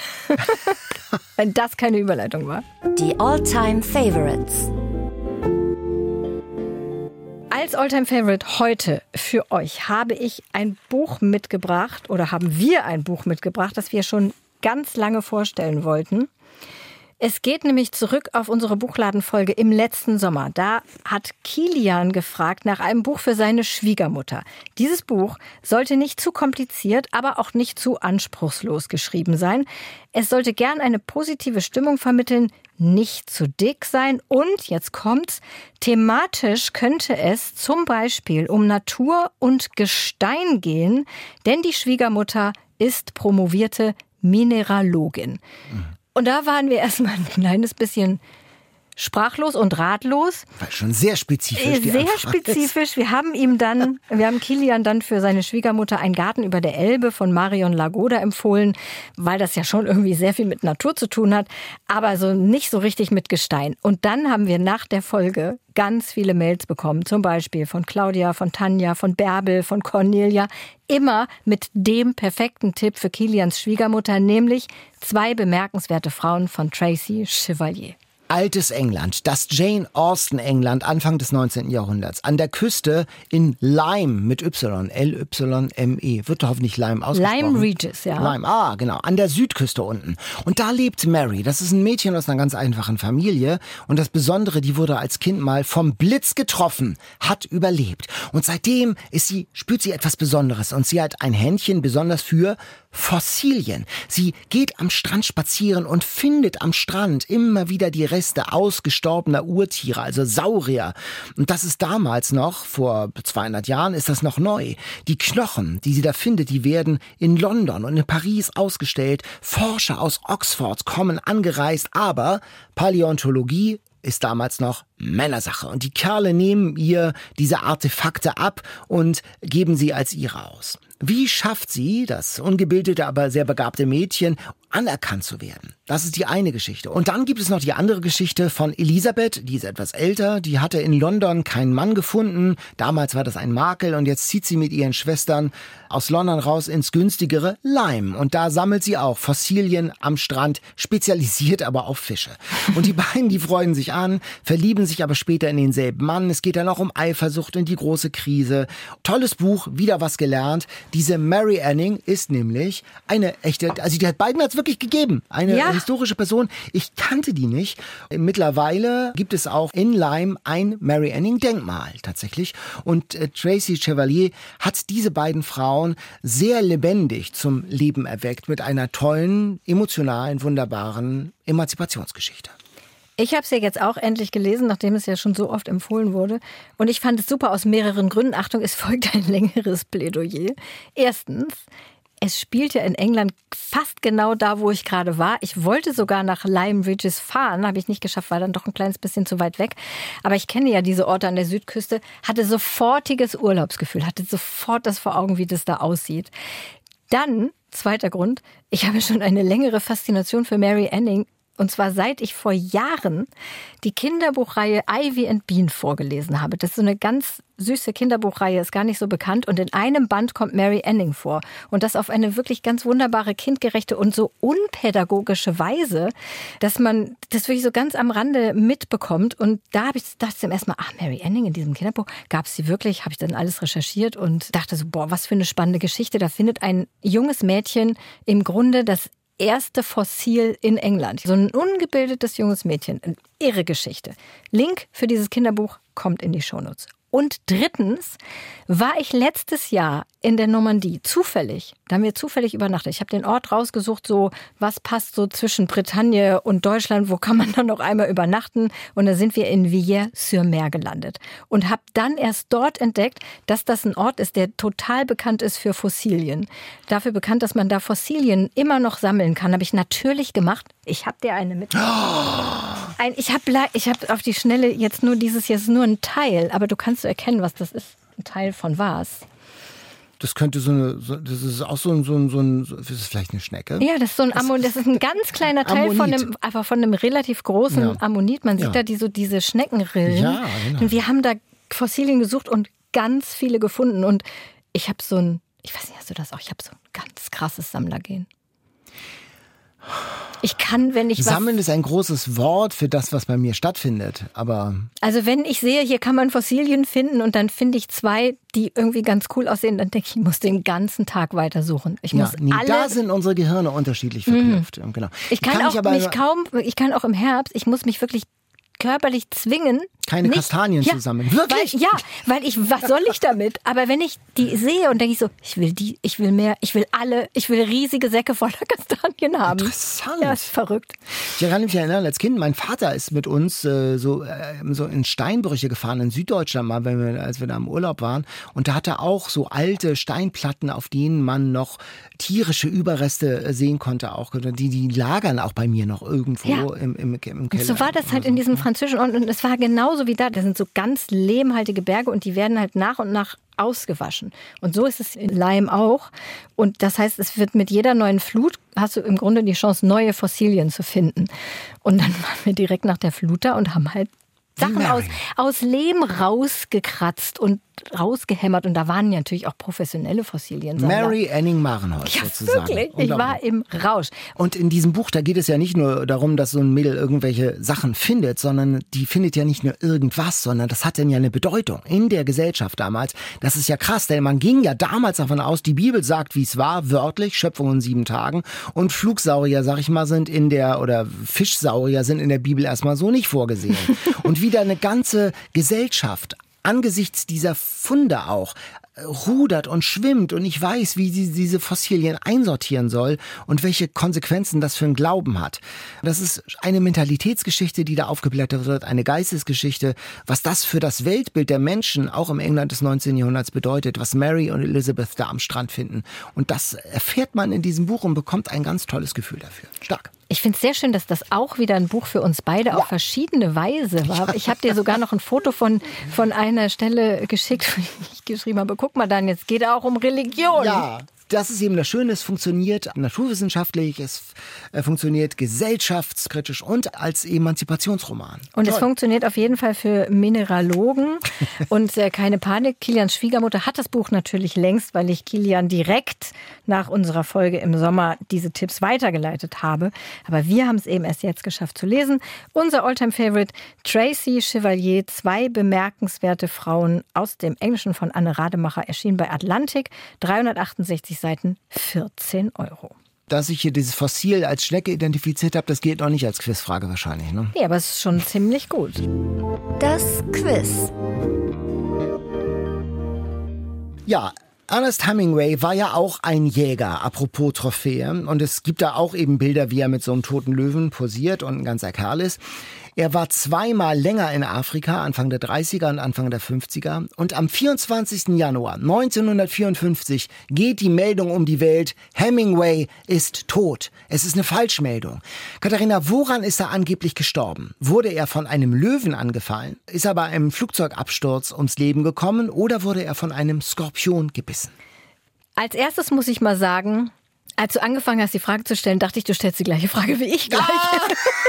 Wenn das keine Überleitung war. Die All-Time-Favorites. Als All-Time-Favorite heute für euch habe ich ein Buch mitgebracht, oder haben wir ein Buch mitgebracht, das wir schon ganz lange vorstellen wollten. Es geht nämlich zurück auf unsere Buchladenfolge im letzten Sommer. Da hat Kilian gefragt nach einem Buch für seine Schwiegermutter. Dieses Buch sollte nicht zu kompliziert, aber auch nicht zu anspruchslos geschrieben sein. Es sollte gern eine positive Stimmung vermitteln, nicht zu dick sein und, jetzt kommt's, thematisch könnte es zum Beispiel um Natur und Gestein gehen, denn die Schwiegermutter ist promovierte Mineralogin. Mhm. Und da waren wir erstmal ein kleines bisschen sprachlos und ratlos. War schon sehr spezifisch. Die sehr Anfrage. spezifisch. Wir haben ihm dann, wir haben Kilian dann für seine Schwiegermutter einen Garten über der Elbe von Marion Lagoda empfohlen, weil das ja schon irgendwie sehr viel mit Natur zu tun hat, aber so nicht so richtig mit Gestein. Und dann haben wir nach der Folge ganz viele Mails bekommen, zum Beispiel von Claudia, von Tanja, von Bärbel, von Cornelia, immer mit dem perfekten Tipp für Kilians Schwiegermutter, nämlich zwei bemerkenswerte Frauen von Tracy Chevalier. Altes England, das Jane Austen England Anfang des neunzehnten Jahrhunderts. An der Küste in Lyme mit Y, L Y M E. Wird hoffentlich Lyme ausgesprochen. Lyme Regis, ja. Lyme, ah, genau. An der Südküste unten. Und da lebt Mary. Das ist ein Mädchen aus einer ganz einfachen Familie. Und das Besondere, die wurde als Kind mal vom Blitz getroffen, hat überlebt. Und seitdem ist sie, spürt sie etwas Besonderes. Und sie hat ein Händchen besonders für Fossilien. Sie geht am Strand spazieren und findet am Strand immer wieder die Reste ausgestorbener Urtiere, also Saurier. Und das ist damals noch, vor zweihundert Jahren ist das noch neu. Die Knochen, die sie da findet, die werden in London und in Paris ausgestellt. Forscher aus Oxford kommen angereist, aber Paläontologie ist damals noch Männersache. Und die Kerle nehmen ihr diese Artefakte ab und geben sie als ihre aus. Wie schafft sie, das ungebildete, aber sehr begabte Mädchen, anerkannt zu werden? Das ist die eine Geschichte. Und dann gibt es noch die andere Geschichte von Elisabeth, die ist etwas älter, die hatte in London keinen Mann gefunden. Damals war das ein Makel und jetzt zieht sie mit ihren Schwestern aus London raus ins günstigere Lyme. Und da sammelt sie auch Fossilien am Strand, spezialisiert aber auf Fische. Und die beiden, die freuen sich an, verlieben sich aber später in denselben Mann. Es geht dann auch um Eifersucht und die große Krise. Tolles Buch, wieder was gelernt. Diese Mary Anning ist nämlich eine echte, also die hat beiden hat's wirklich gegeben. Eine ja. historische Person. Ich kannte die nicht. Mittlerweile gibt es auch in Lyme ein Mary Anning Denkmal tatsächlich. Und äh, Tracy Chevalier hat diese beiden Frauen sehr lebendig zum Leben erweckt mit einer tollen, emotionalen, wunderbaren Emanzipationsgeschichte. Ich habe es ja jetzt auch endlich gelesen, nachdem es ja schon so oft empfohlen wurde. Und ich fand es super aus mehreren Gründen. Achtung, es folgt ein längeres Plädoyer. Erstens, es spielt ja in England fast genau da, wo ich gerade war. Ich wollte sogar nach Lyme Regis fahren, habe ich nicht geschafft, war dann doch ein kleines bisschen zu weit weg. Aber ich kenne ja diese Orte an der Südküste, hatte sofortiges Urlaubsgefühl, hatte sofort das vor Augen, wie das da aussieht. Dann, zweiter Grund, ich habe schon eine längere Faszination für Mary Anning. Und zwar seit ich vor Jahren die Kinderbuchreihe Ivy and Bean vorgelesen habe. Das ist so eine ganz süße Kinderbuchreihe, ist gar nicht so bekannt. Und in einem Band kommt Mary Anning vor. Und das auf eine wirklich ganz wunderbare, kindgerechte und so unpädagogische Weise, dass man das wirklich so ganz am Rande mitbekommt. Und da habe ich dachte zum ersten Mal, ach, Mary Anning in diesem Kinderbuch, gab es sie wirklich? Habe ich dann alles recherchiert und dachte so, boah, was für eine spannende Geschichte. Da findet ein junges Mädchen im Grunde das erste Fossil in England. So ein ungebildetes junges Mädchen. Eine irre Geschichte. Link für dieses Kinderbuch kommt in die Shownotes. Und drittens war ich letztes Jahr in der Normandie zufällig. Da haben wir zufällig übernachtet. Ich habe den Ort rausgesucht, so was passt so zwischen Bretagne und Deutschland, wo kann man dann noch einmal übernachten? Und da sind wir in Villers-sur-Mer gelandet und habe dann erst dort entdeckt, dass das ein Ort ist, der total bekannt ist für Fossilien. Dafür bekannt, dass man da Fossilien immer noch sammeln kann. Habe ich natürlich gemacht. Ich habe dir eine mit. Ein, ich habe ich hab auf die Schnelle jetzt nur dieses, hier ist nur ein Teil, aber du kannst so erkennen, was das ist. Ein Teil von was? Das könnte so eine, so, das ist auch so ein, so ein, so ein, das ist vielleicht eine Schnecke. Ja, das ist so ein Ammonit, das ist ein ganz kleiner Teil Ammonit. von einem, einfach von einem relativ großen ja. Ammonit. Man sieht ja. da die, so diese Schneckenrillen. Ja, genau. Und wir haben da Fossilien gesucht und ganz viele gefunden. Und ich habe so ein, ich weiß nicht, hast du das auch? Ich habe so ein ganz krasses Sammlergehen. Ich kann, wenn ich was... Sammeln ist ein großes Wort für das, was bei mir stattfindet, aber... Also wenn ich sehe, hier kann man Fossilien finden und dann finde ich zwei, die irgendwie ganz cool aussehen, dann denke ich, ich muss den ganzen Tag weitersuchen. Ich muss ja, nee, alle... Da sind unsere Gehirne unterschiedlich verknüpft. Mhm. Genau. Ich kann, kann auch ich aber mich kaum, ich kann auch im Herbst, ich muss mich wirklich körperlich zwingen, keine nicht, Kastanien ja, zu sammeln. Wirklich? Weil, ja, weil ich, was soll ich damit? Aber wenn ich die sehe und denke ich so, ich will die, ich will mehr, ich will alle, ich will riesige Säcke voller Kastanien haben. Interessant. Ja, ist verrückt. Ich kann mich erinnern, als Kind, mein Vater ist mit uns äh, so, äh, so in Steinbrüche gefahren, in Süddeutschland mal, wenn wir, als wir da im Urlaub waren. Und da hat er auch so alte Steinplatten, auf denen man noch tierische Überreste sehen konnte. Auch, die, die lagern auch bei mir noch irgendwo Ja. im, im, im Keller. Und so war das halt in diesem französischen Ort. Und es war genauso wie da. Das sind so ganz lehmhaltige Berge und die werden halt nach und nach ausgewaschen. Und so ist es in Lyme auch. Und das heißt, es wird mit jeder neuen Flut, hast du im Grunde die Chance, neue Fossilien zu finden. Und dann waren wir direkt nach der Flut da und haben halt Sachen aus, aus Lehm rausgekratzt und rausgehämmert. Und da waren ja natürlich auch professionelle Fossilien. Mary Anning Marenholz ja, sozusagen. Wirklich, ich war im Rausch. Und in diesem Buch, da geht es ja nicht nur darum, dass so ein Mädel irgendwelche Sachen findet, sondern die findet ja nicht nur irgendwas, sondern das hat dann ja eine Bedeutung in der Gesellschaft damals. Das ist ja krass, denn man ging ja damals davon aus, die Bibel sagt, wie es war, wörtlich, Schöpfung in sieben Tagen. Und Flugsaurier, sag ich mal, sind in der, oder Fischsaurier sind in der Bibel erstmal so nicht vorgesehen. Und wieder eine ganze Gesellschaft angesichts dieser Funde auch rudert und schwimmt und ich weiß, wie sie diese Fossilien einsortieren soll und welche Konsequenzen das für einen Glauben hat. Das ist eine Mentalitätsgeschichte, die da aufgeblättert wird, eine Geistesgeschichte, was das für das Weltbild der Menschen auch im England des neunzehnten Jahrhunderts bedeutet, was Mary und Elizabeth da am Strand finden. Und das erfährt man in diesem Buch und bekommt ein ganz tolles Gefühl dafür. Stark. Ich finde es sehr schön, dass das auch wieder ein Buch für uns beide ja. auf verschiedene Weise war. Ich habe dir sogar noch ein Foto von, von einer Stelle geschickt, wo ich geschrieben habe, guck mal dann, jetzt geht es auch um Religion. Ja. Das ist eben das Schöne, es funktioniert naturwissenschaftlich, es funktioniert gesellschaftskritisch und als Emanzipationsroman. Und Toll. Es funktioniert auf jeden Fall für Mineralogen. Und äh, keine Panik, Kilians Schwiegermutter hat das Buch natürlich längst, weil ich Kilian direkt nach unserer Folge im Sommer diese Tipps weitergeleitet habe. Aber wir haben es eben erst jetzt geschafft zu lesen. Unser Alltime-Favorite, Tracy Chevalier, zwei bemerkenswerte Frauen aus dem Englischen von Anne Rademacher, erschien bei Atlantik, dreihundertachtundsechzig Seiten, vierzehn Euro. Dass ich hier dieses Fossil als Schnecke identifiziert habe, das geht noch nicht als Quizfrage wahrscheinlich, ne? Nee, aber es ist schon ziemlich gut. Das Quiz. Ja, Ernest Hemingway war ja auch ein Jäger, apropos Trophäe. Und es gibt da auch eben Bilder, wie er mit so einem toten Löwen posiert und ein ganzer Kerl ist. Er war zweimal länger in Afrika, Anfang der dreißiger und Anfang der fünfziger. Und am vierundzwanzigsten Januar neunzehnhundertvierundfünfzig geht die Meldung um die Welt, Hemingway ist tot. Es ist eine Falschmeldung. Katharina, woran ist er angeblich gestorben? Wurde er von einem Löwen angefallen? Ist er bei einem Flugzeugabsturz ums Leben gekommen oder wurde er von einem Skorpion gebissen? Als erstes muss ich mal sagen, als du angefangen hast, die Frage zu stellen, dachte ich, du stellst die gleiche Frage wie ich gleich. Ah!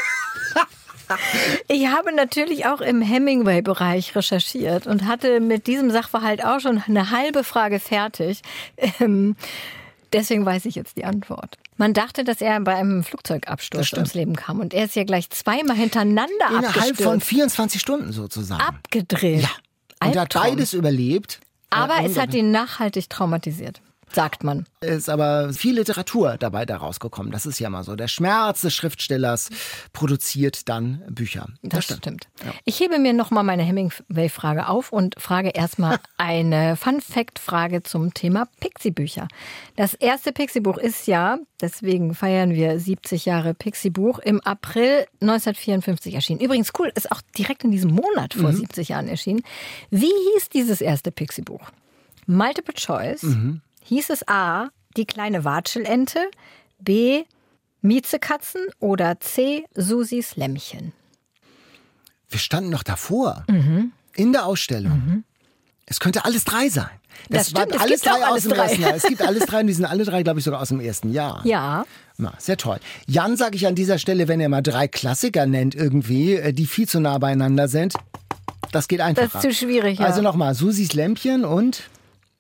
Ich habe natürlich auch im Hemingway-Bereich recherchiert und hatte mit diesem Sachverhalt auch schon eine halbe Frage fertig. Ähm, deswegen weiß ich jetzt die Antwort. Man dachte, dass er bei einem Flugzeugabsturz ums Leben kam. Und er ist ja gleich zweimal hintereinander Innerhalb abgestürzt. von vierundzwanzig Stunden sozusagen. Abgedreht. Ja. Und er hat beides überlebt. Aber äh, es hat ihn nachhaltig traumatisiert. Sagt man. Es ist aber viel Literatur dabei da rausgekommen. Das ist ja mal so. Der Schmerz des Schriftstellers produziert dann Bücher. Das, das stimmt. stimmt. Ja. Ich hebe mir nochmal meine Hemingway-Frage auf und frage erstmal eine Fun-Fact-Frage zum Thema Pixie-Bücher. Das erste Pixie-Buch ist ja, deswegen feiern wir siebzig Jahre Pixie-Buch, im April neunzehnhundertvierundfünfzig erschienen. Übrigens cool, ist auch direkt in diesem Monat vor mhm. siebzig Jahren erschienen. Wie hieß dieses erste Pixie-Buch? Multiple Choice. Mhm. Hieß es A, die kleine Watschelente, B, Miezekatzen oder C, Susis Lämmchen? Wir standen noch davor, mhm. in der Ausstellung. Mhm. Es könnte alles drei sein. Das, das stimmt, waren alles drei alles aus dem drei. ersten Jahr. Es gibt alles drei und die sind alle drei, glaube ich, sogar aus dem ersten Jahr. Ja. Na, sehr toll. Jan, sage ich an dieser Stelle, wenn er mal drei Klassiker nennt irgendwie, die viel zu nah beieinander sind, das geht einfacher. Das ist zu schwierig, ja. Also nochmal, Susis Lämpchen und...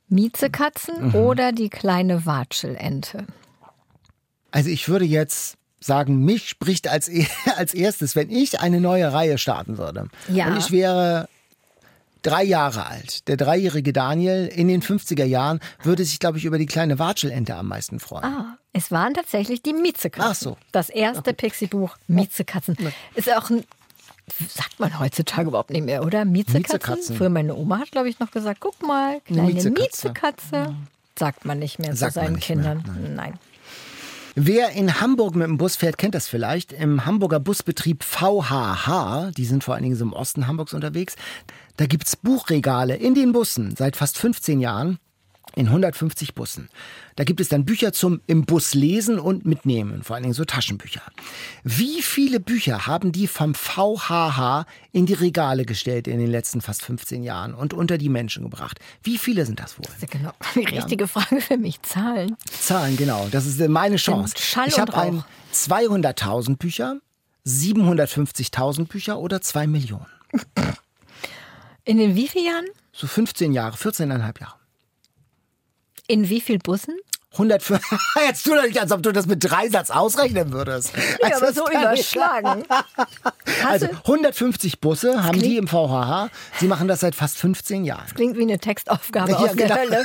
Miezekatzen mhm. oder die kleine Watschelente? Also ich würde jetzt sagen, mich spricht als, als erstes, wenn ich eine neue Reihe starten würde. Ja. Und ich wäre drei Jahre alt. Der dreijährige Daniel in den fünfziger Jahren würde sich, glaube ich, über die kleine Watschelente am meisten freuen. Ah, es waren tatsächlich die Miezekatzen. Ach so. Das erste Pixie-Buch Miezekatzen. Ist auch ein, sagt man heutzutage überhaupt nicht mehr, oder? Miezekatzen? Miezekatzen. Früher meine Oma hat, glaube ich, noch gesagt, guck mal, kleine Miezekatze. Miezekatze. Sagt man nicht mehr Sagt zu man seinen nicht Kindern. mehr, nein. Nein. Wer in Hamburg mit dem Bus fährt, kennt das vielleicht. Im Hamburger Busbetrieb V H H, die sind vor allen Dingen so im Osten Hamburgs unterwegs, da gibt's Buchregale in den Bussen seit fast fünfzehn Jahren. In hundertfünfzig Bussen. Da gibt es dann Bücher zum im Bus lesen und mitnehmen, vor allen Dingen so Taschenbücher. Wie viele Bücher haben die vom V H H in die Regale gestellt in den letzten fast fünfzehn Jahren und unter die Menschen gebracht? Wie viele sind das wohl? Das ist genau die richtige Frage für mich. Zahlen. Zahlen, genau. Das ist meine Chance. Schall ich und habe ein Rauch. zweihunderttausend Bücher, siebenhundertfünfzigtausend Bücher oder zwei Millionen. In den wie vielen Jahren? So fünfzehn Jahre, vierzehneinhalb Jahre. In wie vielen Bussen? hundert Jetzt tu doch nicht, als ob du das mit Dreisatz ausrechnen würdest. Ja, Also aber das so kann nicht- überschlagen. Also du- hundertfünfzig Busse haben klingt- die im V H H. Sie machen das seit fast fünfzehn Jahren. Klingt wie eine Textaufgabe Ja, aus der genau. Hölle.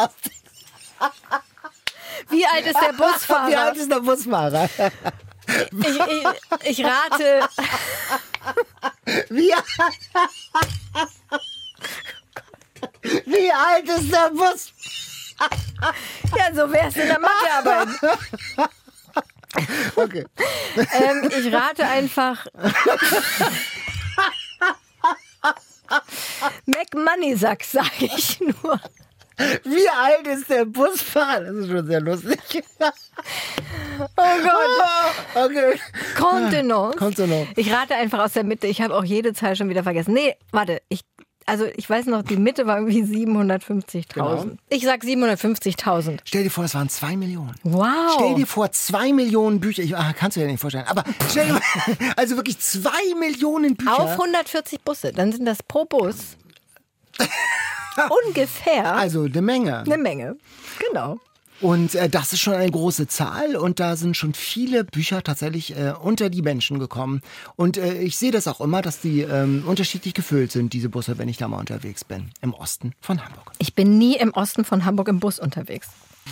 Wie alt ist der Busfahrer? Wie alt ist der Busfahrer? Ich, ich, ich rate, Wie, Wie alt ist der Bus? ja, so wär's in der Mathearbeit. Okay. Ähm, ich rate einfach. McMoneysack, sage ich nur. Wie alt ist der Busfahrer? Das ist schon sehr lustig. Oh Gott. Okay. Contenance. Contenance. Ich rate einfach aus der Mitte. Ich habe auch jede Zahl schon wieder vergessen. Nee, warte. Ich, also ich weiß noch, die Mitte war irgendwie siebenhundertfünfzigtausend. Genau. Ich sag siebenhundertfünfzigtausend. Stell dir vor, das waren zwei Millionen. Wow. Stell dir vor, zwei Millionen Bücher. Ich, ah, kannst du dir nicht vorstellen. Aber stell dir vor, also wirklich zwei Millionen Bücher. Auf hundertvierzig Busse. Dann sind das pro Bus ungefähr Also eine Menge. eine Menge. Genau. Und äh, das ist schon eine große Zahl und da sind schon viele Bücher tatsächlich äh, unter die Menschen gekommen. Und äh, ich sehe das auch immer, dass die ähm, unterschiedlich gefüllt sind, diese Busse, wenn ich da mal unterwegs bin, im Osten von Hamburg. Ich bin nie im Osten von Hamburg im Bus unterwegs.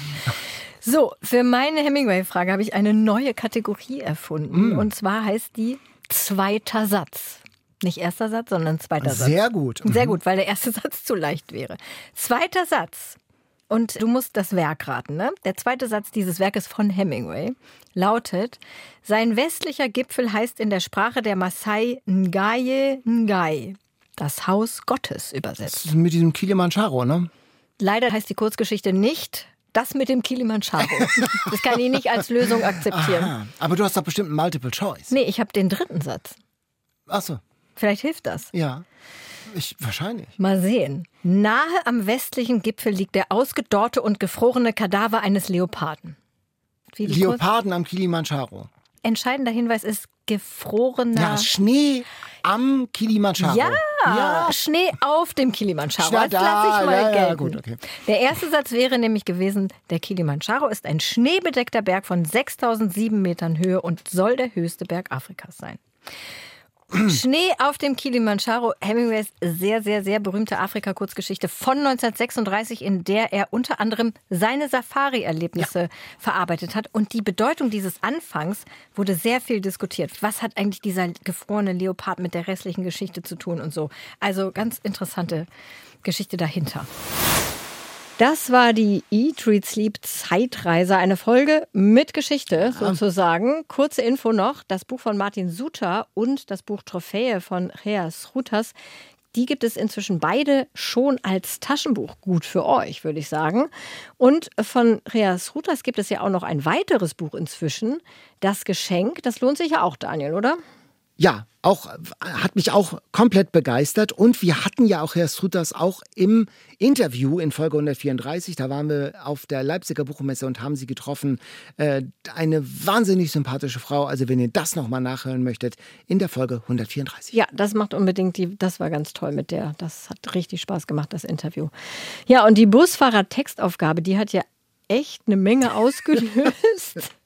So, für meine Hemingway-Frage habe ich eine neue Kategorie erfunden. Mm. Und zwar heißt die zweiter Satz. Nicht erster Satz, sondern zweiter Satz. Sehr gut. Sehr gut, weil der erste Satz zu leicht wäre. Zweiter Satz. Und du musst das Werk raten, ne? Der zweite Satz dieses Werkes von Hemingway lautet: Sein westlicher Gipfel heißt in der Sprache der Maasai Ngaye Ngai. Das Haus Gottes übersetzt. Das ist mit diesem Kilimanjaro, ne? Leider heißt die Kurzgeschichte nicht das mit dem Kilimanjaro. Das kann ich nicht als Lösung akzeptieren. Aha. Aber du hast doch bestimmt einen Multiple Choice. Nee, ich habe den dritten Satz. Ach so, Vielleicht hilft das. ja. Ich, wahrscheinlich. Mal sehen. Nahe am westlichen Gipfel liegt der ausgedorrte und gefrorene Kadaver eines Leoparden. Wie die Leoparden am Kilimanjaro. Kurz- Entscheidender Hinweis ist gefrorener... Ja, Schnee am Kilimanjaro. Ja, ja. Schnee auf dem Kilimanjaro. Schnee- Das lasse ich da, mal ja, ja, gelten. gut, okay. Der erste Satz wäre nämlich gewesen, der Kilimanjaro ist ein schneebedeckter Berg von sechstausendsieben Metern Höhe und soll der höchste Berg Afrikas sein. Schnee auf dem Kilimanjaro, Hemingways sehr, sehr, sehr berühmte Afrika-Kurzgeschichte von neunzehnhundertsechsunddreißig, in der er unter anderem seine Safari-Erlebnisse ja. verarbeitet hat. Und die Bedeutung dieses Anfangs wurde sehr viel diskutiert. Was hat eigentlich dieser gefrorene Leopard mit der restlichen Geschichte zu tun und so? Also ganz interessante Geschichte dahinter. Das war die Eat, Read, Sleep Zeitreise, eine Folge mit Geschichte sozusagen. Kurze Info noch, das Buch von Martin Suter und das Buch Trophäe von Rea Srutas, die gibt es inzwischen beide schon als Taschenbuch. Gut für euch, würde ich sagen. Und von Rea Srutas gibt es ja auch noch ein weiteres Buch inzwischen, Das Geschenk. Das lohnt sich ja auch, Daniel, oder? Ja, auch, hat mich auch komplett begeistert. Und wir hatten ja auch Herr Srutas auch im Interview in Folge hundertvierunddreißig. Da waren wir auf der Leipziger Buchmesse und haben sie getroffen. Äh, eine wahnsinnig sympathische Frau. Also wenn ihr das nochmal nachhören möchtet, in der Folge hundertvierunddreißig. Ja, das macht unbedingt die, das war ganz toll mit der. Das hat richtig Spaß gemacht, das Interview. Ja, und die Busfahrer-Textaufgabe, die hat ja echt eine Menge ausgelöst.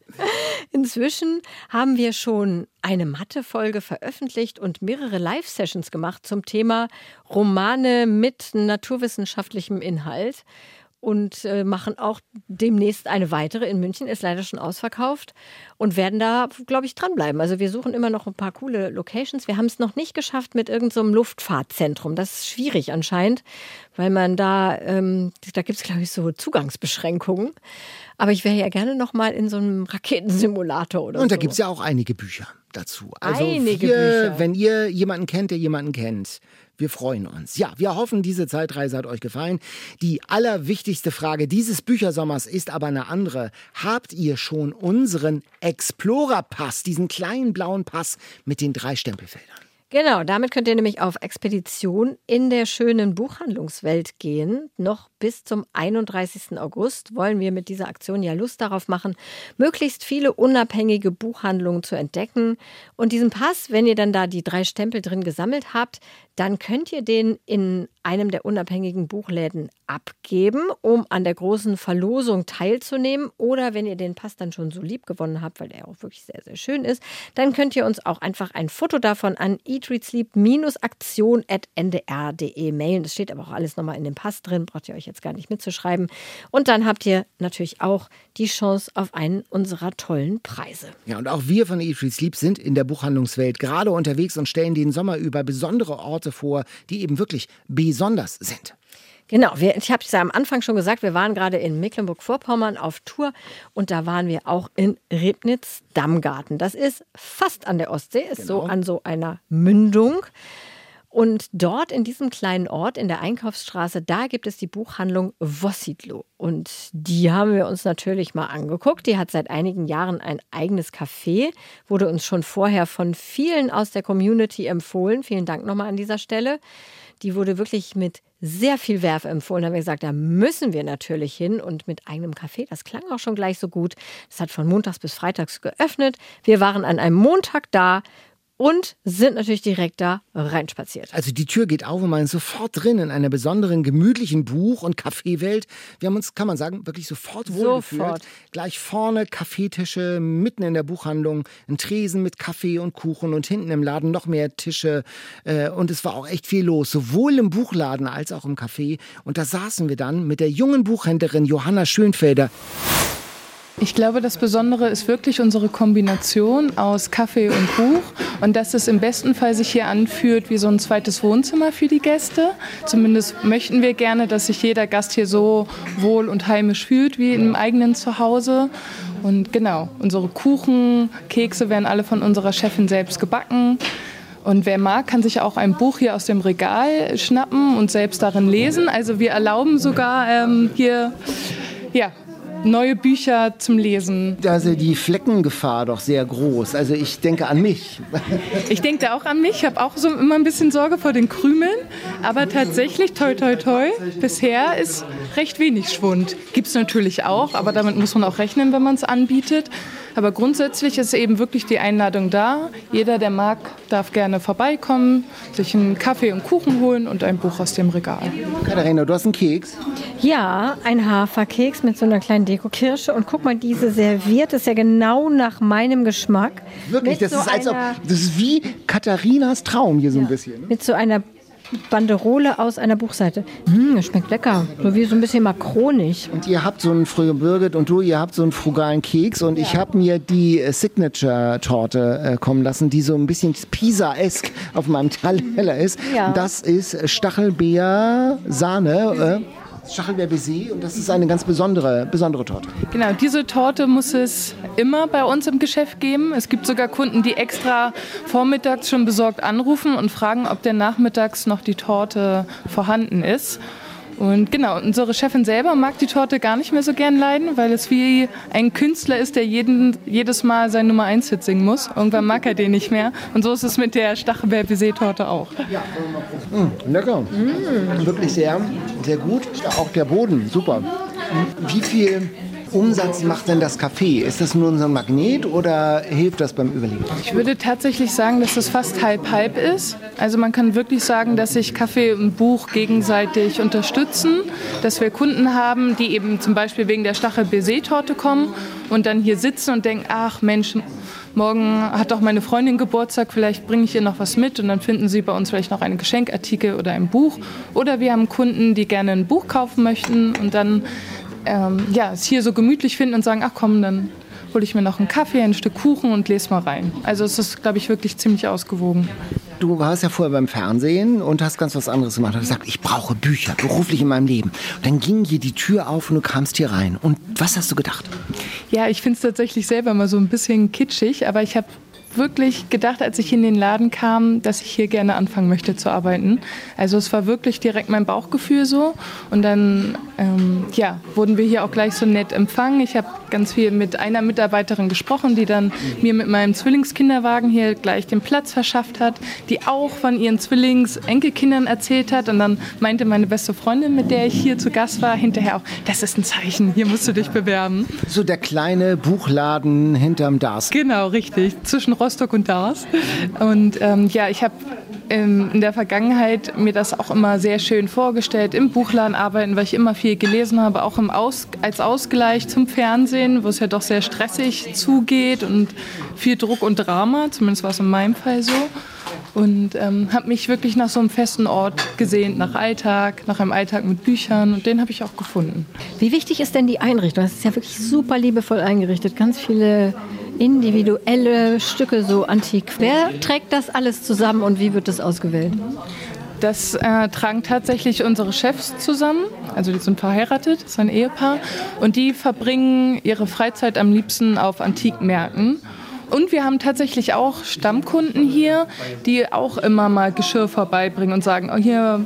Inzwischen haben wir schon eine Mathe-Folge veröffentlicht und mehrere Live-Sessions gemacht zum Thema Romane mit naturwissenschaftlichem Inhalt. Und äh, machen auch demnächst eine weitere in München, ist leider schon ausverkauft und werden da, glaube ich, dranbleiben. Also wir suchen immer noch ein paar coole Locations. Wir haben es noch nicht geschafft mit irgendeinem so Luftfahrtzentrum. Das ist schwierig anscheinend, weil man da, ähm, da gibt es, glaube ich, so Zugangsbeschränkungen. Aber ich wäre ja gerne noch mal in so einem Raketensimulator oder so. Und da gibt es ja auch einige Bücher dazu. Also einige wir, Bücher. Wenn ihr jemanden kennt, der jemanden kennt, wir freuen uns. Ja, wir hoffen, diese Zeitreise hat euch gefallen. Die allerwichtigste Frage dieses Büchersommers ist aber eine andere. Habt ihr schon unseren Explorer-Pass, diesen kleinen blauen Pass mit den drei Stempelfeldern? Genau, damit könnt ihr nämlich auf Expedition in der schönen Buchhandlungswelt gehen. Noch bis zum einunddreißigsten August wollen wir mit dieser Aktion ja Lust darauf machen, möglichst viele unabhängige Buchhandlungen zu entdecken. Und diesen Pass, wenn ihr dann da die drei Stempel drin gesammelt habt, dann könnt ihr den in einem der unabhängigen Buchläden abgeben, um an der großen Verlosung teilzunehmen. Oder wenn ihr den Pass dann schon so lieb gewonnen habt, weil der auch wirklich sehr, sehr schön ist, dann könnt ihr uns auch einfach ein Foto davon an eat read sleep aktion at n d r punkt d e mailen. Das steht aber auch alles nochmal in dem Pass drin, braucht ihr euch jetzt gar nicht mitzuschreiben. Und dann habt ihr natürlich auch die Chance auf einen unserer tollen Preise. Ja, und auch wir von Eat Read Sleep sind in der Buchhandlungswelt gerade unterwegs und stellen den Sommer über besondere Orte vor, die eben wirklich besonders sind. Genau, wir, ich habe es ja am Anfang schon gesagt, wir waren gerade in Mecklenburg-Vorpommern auf Tour und da waren wir auch in Ribnitz-Dammgarten. Das ist fast an der Ostsee, ist Genau. so an so einer Mündung. Und dort in diesem kleinen Ort in der Einkaufsstraße, da gibt es die Buchhandlung Wossidlo. Und die haben wir uns natürlich mal angeguckt. Die hat seit einigen Jahren ein eigenes Café, wurde uns schon vorher von vielen aus der Community empfohlen. Vielen Dank nochmal an dieser Stelle. Die wurde wirklich mit sehr viel Werf empfohlen. Da haben wir gesagt, da müssen wir natürlich hin. Und mit eigenem Café, das klang auch schon gleich so gut. Das hat von montags bis freitags geöffnet. Wir waren an einem Montag da und sind natürlich direkt da reinspaziert. Also die Tür geht auf und man ist sofort drin in einer besonderen, gemütlichen Buch- und Kaffeewelt. Wir haben uns, kann man sagen, wirklich sofort wohlgefühlt. Sofort. Gleich vorne Kaffeetische, mitten in der Buchhandlung, ein Tresen mit Kaffee und Kuchen und hinten im Laden noch mehr Tische. Äh, und es war auch echt viel los, sowohl im Buchladen als auch im Café. Und da saßen wir dann mit der jungen Buchhändlerin Johanna Schönfelder. Ich glaube, das Besondere ist wirklich unsere Kombination aus Kaffee und Buch und dass es im besten Fall sich hier anfühlt wie so ein zweites Wohnzimmer für die Gäste. Zumindest möchten wir gerne, dass sich jeder Gast hier so wohl und heimisch fühlt wie im eigenen Zuhause. Und genau, unsere Kuchen, Kekse werden alle von unserer Chefin selbst gebacken. Und wer mag, kann sich auch ein Buch hier aus dem Regal schnappen und selbst darin lesen. Also wir erlauben sogar ähm, hier, ja, neue Bücher zum Lesen. Da ist ja die Fleckengefahr doch sehr groß. Also ich denke an mich. Ich denke da auch an mich. Ich habe auch so immer ein bisschen Sorge vor den Krümeln. Aber tatsächlich, toi, toi, toi, bisher ist recht wenig Schwund. Gibt es natürlich auch, aber damit muss man auch rechnen, wenn man es anbietet. Aber grundsätzlich ist eben wirklich die Einladung da. Jeder, der mag, darf gerne vorbeikommen, sich einen Kaffee und Kuchen holen und ein Buch aus dem Regal. Katharina, du hast einen Keks. Ja, ein Haferkeks mit so einer kleinen Dekokirsche. Und guck mal, diese serviert ist ja genau nach meinem Geschmack. Wirklich, Mit das so ist, als ob, einer- das ist wie Katharinas Traum hier so ein bisschen. Mit so einer Banderole aus einer Buchseite. Mmh, das schmeckt lecker. So wie so ein bisschen makronig. Und ihr habt so einen, Frau Birgit und du, ihr habt so einen frugalen Keks und ich habe mir die äh, Signature-Torte äh, kommen lassen, die so ein bisschen Pisa-esk auf meinem Teller ist. Ja. Das ist Stachelbeer-Sahne, äh, Stachelbeer-Baiser und das ist eine ganz besondere, besondere Torte. Genau, diese Torte muss es immer bei uns im Geschäft geben. Es gibt sogar Kunden, die extra vormittags schon besorgt anrufen und fragen, ob denn nachmittags noch die Torte vorhanden ist. Und genau, unsere Chefin selber mag die Torte gar nicht mehr so gern leiden, weil es wie ein Künstler ist, der jeden, jedes Mal sein Nummer eins Hit singen muss. Irgendwann mag er den nicht mehr. Und so ist es mit der Stachelbeer-Baiser-Torte auch. Mm, lecker. Mm. Wirklich sehr, sehr gut. Auch der Boden, super. Wie viel Umsatz macht denn das Café? Ist das nur unser Magnet oder hilft das beim Überleben? Ich würde tatsächlich sagen, dass es fast halb-halb ist. Also man kann wirklich sagen, dass sich Kaffee und Buch gegenseitig unterstützen, dass wir Kunden haben, die eben zum Beispiel wegen der Stachel-Baiser-Torte kommen und dann hier sitzen und denken, ach Mensch, morgen hat doch meine Freundin Geburtstag, vielleicht bringe ich ihr noch was mit und dann finden sie bei uns vielleicht noch einen Geschenkartikel oder ein Buch. Oder wir haben Kunden, die gerne ein Buch kaufen möchten und dann ähm, ja, es hier so gemütlich finden und sagen, ach komm, dann hole ich mir noch einen Kaffee, ein Stück Kuchen und lese mal rein. Also es ist, glaube ich, wirklich ziemlich ausgewogen. Du warst ja vorher beim Fernsehen und hast ganz was anderes gemacht. Du hast gesagt, ich brauche Bücher, beruflich in meinem Leben. Und dann ging hier die Tür auf und du kamst hier rein. Und was hast du gedacht? Ja, ich finde es tatsächlich selber mal so ein bisschen kitschig, aber ich habe wirklich gedacht, als ich in den Laden kam, dass ich hier gerne anfangen möchte zu arbeiten. Also es war wirklich direkt mein Bauchgefühl so. Und dann ähm, ja, wurden wir hier auch gleich so nett empfangen. Ich habe ganz viel mit einer Mitarbeiterin gesprochen, die dann mir mit meinem Zwillingskinderwagen hier gleich den Platz verschafft hat, die auch von ihren Zwillingsenkelkindern erzählt hat. Und dann meinte meine beste Freundin, mit der ich hier zu Gast war, hinterher auch, das ist ein Zeichen, hier musst du dich bewerben. So der kleine Buchladen hinterm Dars. Genau, richtig, zwischen Rostock und Dars. Und ähm, ja, ich habe ähm, in der Vergangenheit mir das auch immer sehr schön vorgestellt, im Buchladen arbeiten, weil ich immer viel gelesen habe, auch im Aus- als Ausgleich zum Fernsehen, wo es ja doch sehr stressig zugeht und viel Druck und Drama, zumindest war es in meinem Fall so. Und ähm, habe mich wirklich nach so einem festen Ort gesehnt, nach Alltag, nach einem Alltag mit Büchern und den habe ich auch gefunden. Wie wichtig ist denn die Einrichtung? Das ist ja wirklich super liebevoll eingerichtet, ganz viele individuelle Stücke, so antik. Wer trägt das alles zusammen und wie wird das ausgewählt? Das äh, tragen tatsächlich unsere Chefs zusammen, also die sind verheiratet, das ist ein Ehepaar und die verbringen ihre Freizeit am liebsten auf Antikmärkten. Und wir haben tatsächlich auch Stammkunden hier, die auch immer mal Geschirr vorbeibringen und sagen, oh, hier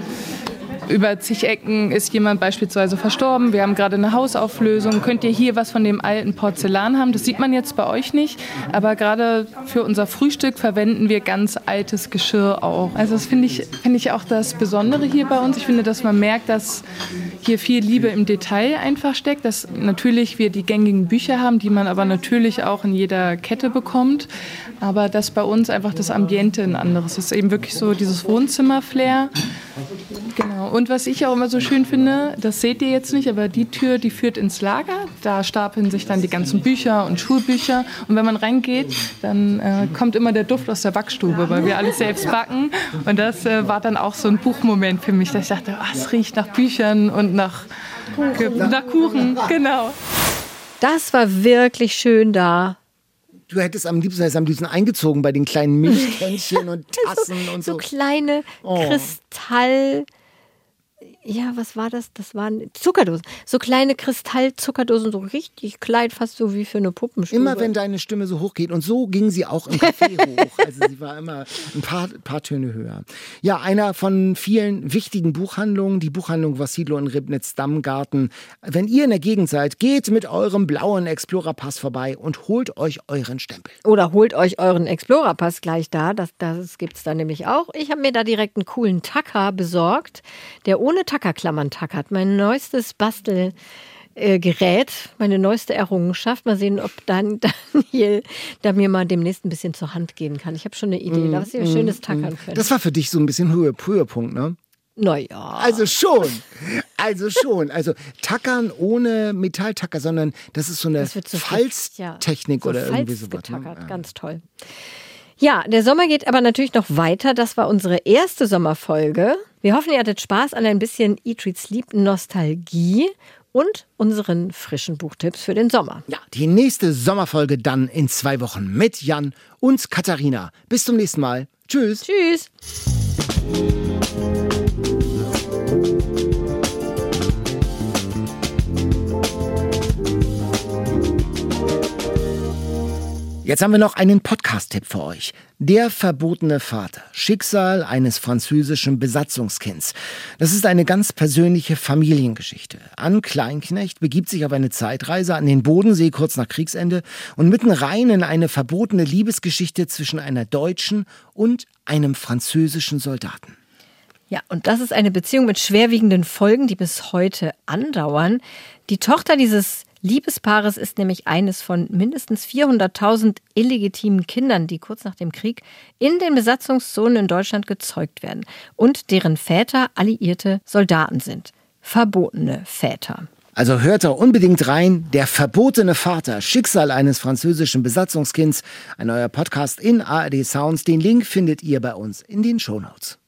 über zig Ecken ist jemand beispielsweise verstorben, wir haben gerade eine Hausauflösung, könnt ihr hier was von dem alten Porzellan haben? Das sieht man jetzt bei euch nicht, aber gerade für unser Frühstück verwenden wir ganz altes Geschirr auch. Also das finde ich, finde ich auch das Besondere hier bei uns. Ich finde, dass man merkt, dass hier viel Liebe im Detail einfach steckt, dass natürlich wir die gängigen Bücher haben, die man aber natürlich auch in jeder Kette bekommt, aber dass bei uns einfach das Ambiente ein anderes ist, eben wirklich so dieses Wohnzimmer-Flair. Genau. Und was ich auch immer so schön finde, das seht ihr jetzt nicht, aber die Tür, die führt ins Lager. Da stapeln sich dann die ganzen Bücher und Schulbücher. Und wenn man reingeht, dann äh, kommt immer der Duft aus der Backstube, weil wir alles selbst backen. Und das äh, war dann auch so ein Buchmoment für mich, dass ich dachte, oh, es riecht nach Büchern und nach Kuchen. nach Kuchen. Genau. Das war wirklich schön da. Du hättest am liebsten, am liebsten eingezogen bei den kleinen Milchkännchen und Tassen so, und so. So kleine oh. Kristall... Ja, was war das? Das waren Zuckerdosen. So kleine Kristallzuckerdosen, so richtig klein, fast so wie für eine Puppenstube. Immer wenn deine Stimme so hoch geht. Und so ging sie auch im Café hoch. Also sie war immer ein paar, paar Töne höher. Ja, einer von vielen wichtigen Buchhandlungen, die Buchhandlung Vassilo in Ribnitz-Dammgarten. Wenn ihr in der Gegend seid, geht mit eurem blauen Explorer-Pass vorbei und holt euch euren Stempel. Oder holt euch euren Explorer-Pass gleich da. Das, das gibt es da nämlich auch. Ich habe mir da direkt einen coolen Tacker besorgt, der ohne Tackerklammern tackert. Mein neuestes Bastelgerät, meine neueste Errungenschaft. Mal sehen, ob dann Daniel da mir mal demnächst ein bisschen zur Hand gehen kann. Ich habe schon eine Idee, mm, was wir mm, schönes tackern mm. können. Das war für dich so ein bisschen Höhe, Höhepunkt, ne? Naja. Also schon. Also schon. Also tackern ohne Metalltacker, sondern das ist so eine so Falztechnik ja. so oder irgendwie so. Getackert, ne? Ganz toll. Ja, der Sommer geht aber natürlich noch weiter. Das war unsere erste Sommerfolge. Wir hoffen, ihr hattet Spaß an ein bisschen Eat, Read, Sleep Nostalgie und unseren frischen Buchtipps für den Sommer. Ja, die nächste Sommerfolge dann in zwei Wochen mit Jan und Katharina. Bis zum nächsten Mal. Tschüss. Tschüss. Jetzt haben wir noch einen Podcast-Tipp für euch. Der verbotene Vater. Schicksal eines französischen Besatzungskinds. Das ist eine ganz persönliche Familiengeschichte. Ann Kleinknecht begibt sich auf eine Zeitreise an den Bodensee kurz nach Kriegsende und mitten rein in eine verbotene Liebesgeschichte zwischen einer deutschen und einem französischen Soldaten. Ja, und das ist eine Beziehung mit schwerwiegenden Folgen, die bis heute andauern. Die Tochter dieses Liebespaares ist nämlich eines von mindestens vierhunderttausend illegitimen Kindern, die kurz nach dem Krieg in den Besatzungszonen in Deutschland gezeugt werden und deren Väter alliierte Soldaten sind. Verbotene Väter. Also hört da unbedingt rein. Der verbotene Vater, Schicksal eines französischen Besatzungskinds. Ein neuer Podcast in A R D Sounds. Den Link findet ihr bei uns in den Shownotes.